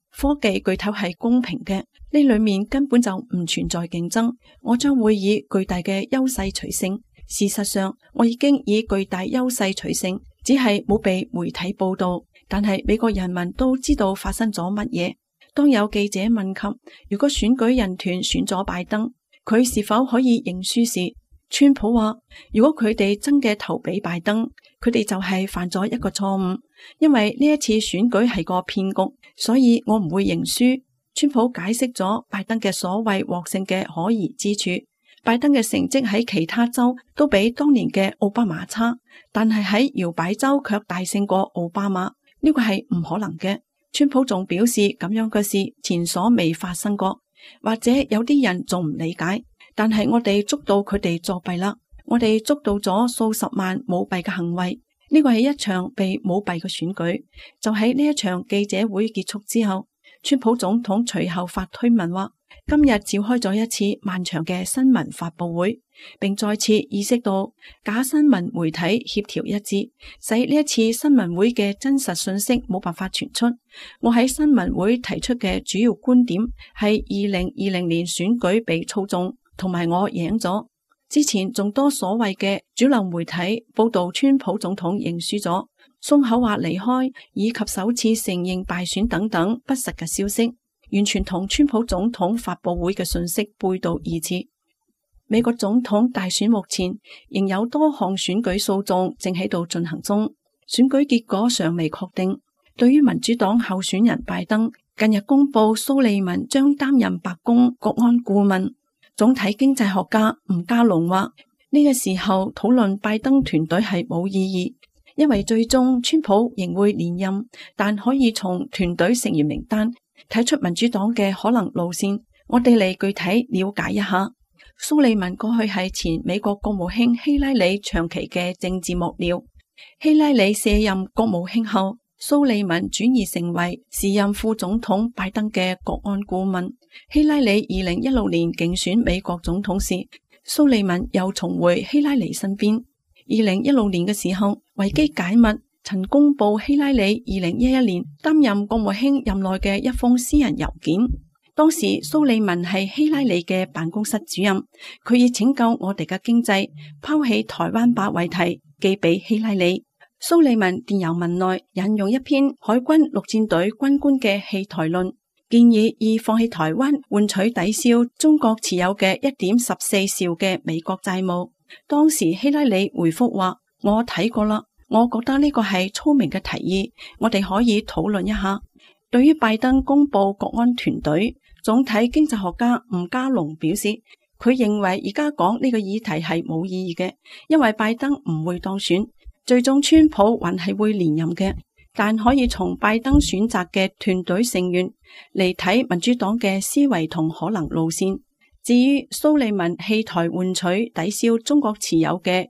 科技巨頭係公平嘅，呢裏面根本就唔存在競爭，我將會以巨大嘅優勢取勝。事實上，我已經以巨大優勢取勝，只係冇被媒體報道，但係美國人民都知道發生咗乜嘢。當有記者問及如果選舉人團選咗拜登，佢是否可以認輸時，川普話如果佢哋真嘅投俾拜登，佢哋就係犯咗一個錯誤，因為呢一次選舉係個騙局，所以我唔會認輸。川普解釋咗拜登嘅所謂獲勝嘅可疑之處。拜登嘅成績喺其他州都比當年嘅奧巴馬差，但係喺搖擺州卻大勝過奧巴馬，呢個係唔可能嘅。川普仲表示咁樣嘅事前所未發生過，或者有啲人仲唔理解，但係我哋捉到佢哋作弊啦，我哋捉到咗數十萬舞弊嘅行為，呢個係一場被舞弊嘅選舉。就喺呢一場記者會結束之後，川普總統隨後發推文話，今日召開咗一次漫長嘅新聞發佈會，並再次意識到假新聞媒體協調一致，使呢一次新聞會嘅真實信息冇辦法傳出。我喺新聞會提出嘅主要觀點係2020年選舉被操縱，同埋我贏咗。之前仲多所謂嘅主流媒體報道川普總統認輸咗，鬆口話離開，以及首次承認敗選等等不實嘅消息，完全同川普總統發佈會嘅信息背道而馳。美國總統大選目前仍有多項選舉訴訟正喺度進行中，選舉結果尚未確定。對於民主黨候選人拜登，近日公布蘇利文將擔任白宮國安顧問。總體經濟學家吳家龍話，呢個時候討論拜登團隊係冇意義，因為最終川普仍會連任，但可以從團隊成員名單睇出民主黨嘅可能路線。我哋嚟具體了解一下。蘇利文過去係前美國國務卿希拉里長期嘅政治幕僚。希拉里卸任國務卿後，蘇利文轉移成為時任副總統拜登嘅國安顧問。希拉里2016年競選美國總統時，蘇利文又重回希拉里身邊。2016年嘅時候，維基解密曾公布希拉里2011年擔任國務卿任內嘅一封私人郵件。當時蘇利文係希拉里嘅辦公室主任，佢以拯救我哋嘅經濟，拋棄台灣吧為題寄俾希拉里。蘇利文電郵文內引用一篇海軍陸戰隊軍官嘅棄台論，建議以放棄台灣換取抵消中國持有嘅1.14兆嘅美國債務。當時希拉里回覆話，我睇過啦，我覺得呢個係聰明嘅提議，我哋可以討論一下。對於拜登公布國安團隊，總體經濟學家吳家龍表示，佢認為而家講呢個議題係冇意義嘅，因為拜登唔會當選，最終川普還係會連任嘅，但可以從拜登選擇嘅團隊成員嚟睇民主黨嘅思維同可能路線。至於蘇利文棄台換取抵消中國持有嘅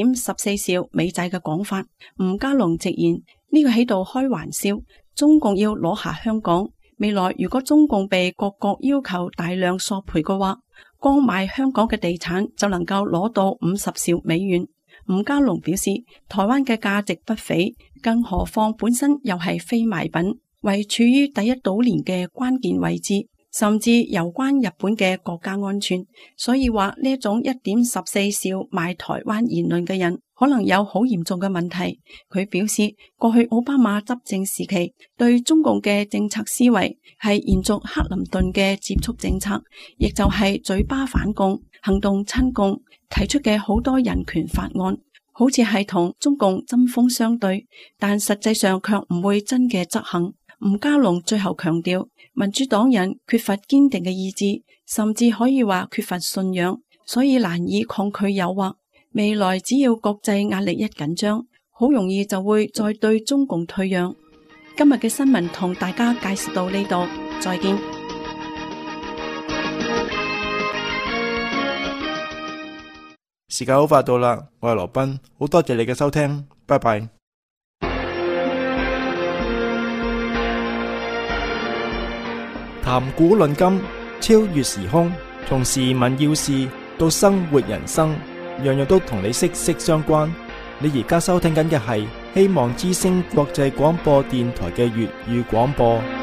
1.14兆美債嘅講法，吳家龍直言呢個喺度開玩笑，中共要攞下香港。未來如果中共被各國要求大量索賠嘅話，光賣香港嘅地產就能夠攞到50兆美元。吳家龍表示，台灣嘅價值不菲，更何況本身又係非賣品，位處於第一島鏈嘅關鍵位置，甚至攸關日本嘅國家安全。所以話呢一種1.14兆賣台灣言論嘅人，可能有好嚴重嘅問題。佢表示，過去奧巴馬執政時期對中共嘅政策思維係延續克林頓嘅接觸政策，亦就係嘴巴反共，行動親共，提出嘅好多人權法案，好似係同中共針鋒相對，但實際上卻唔會真嘅執行。吳家龍最後強調，民主黨人缺乏堅定嘅意志，甚至可以話缺乏信仰，所以難以抗拒誘惑。未來只要國際壓力一緊張，好容易就會再對中共退讓。今日嘅新聞同大家介紹到呢度，再見。 時間好快到啦，我係羅賓，好多謝你嘅收聽，拜拜。談古論今，超越時空，從時聞要事到生活人生，樣樣都同你息息相關。你而家收聽緊嘅係希望之聲國際廣播電台嘅粵語廣播。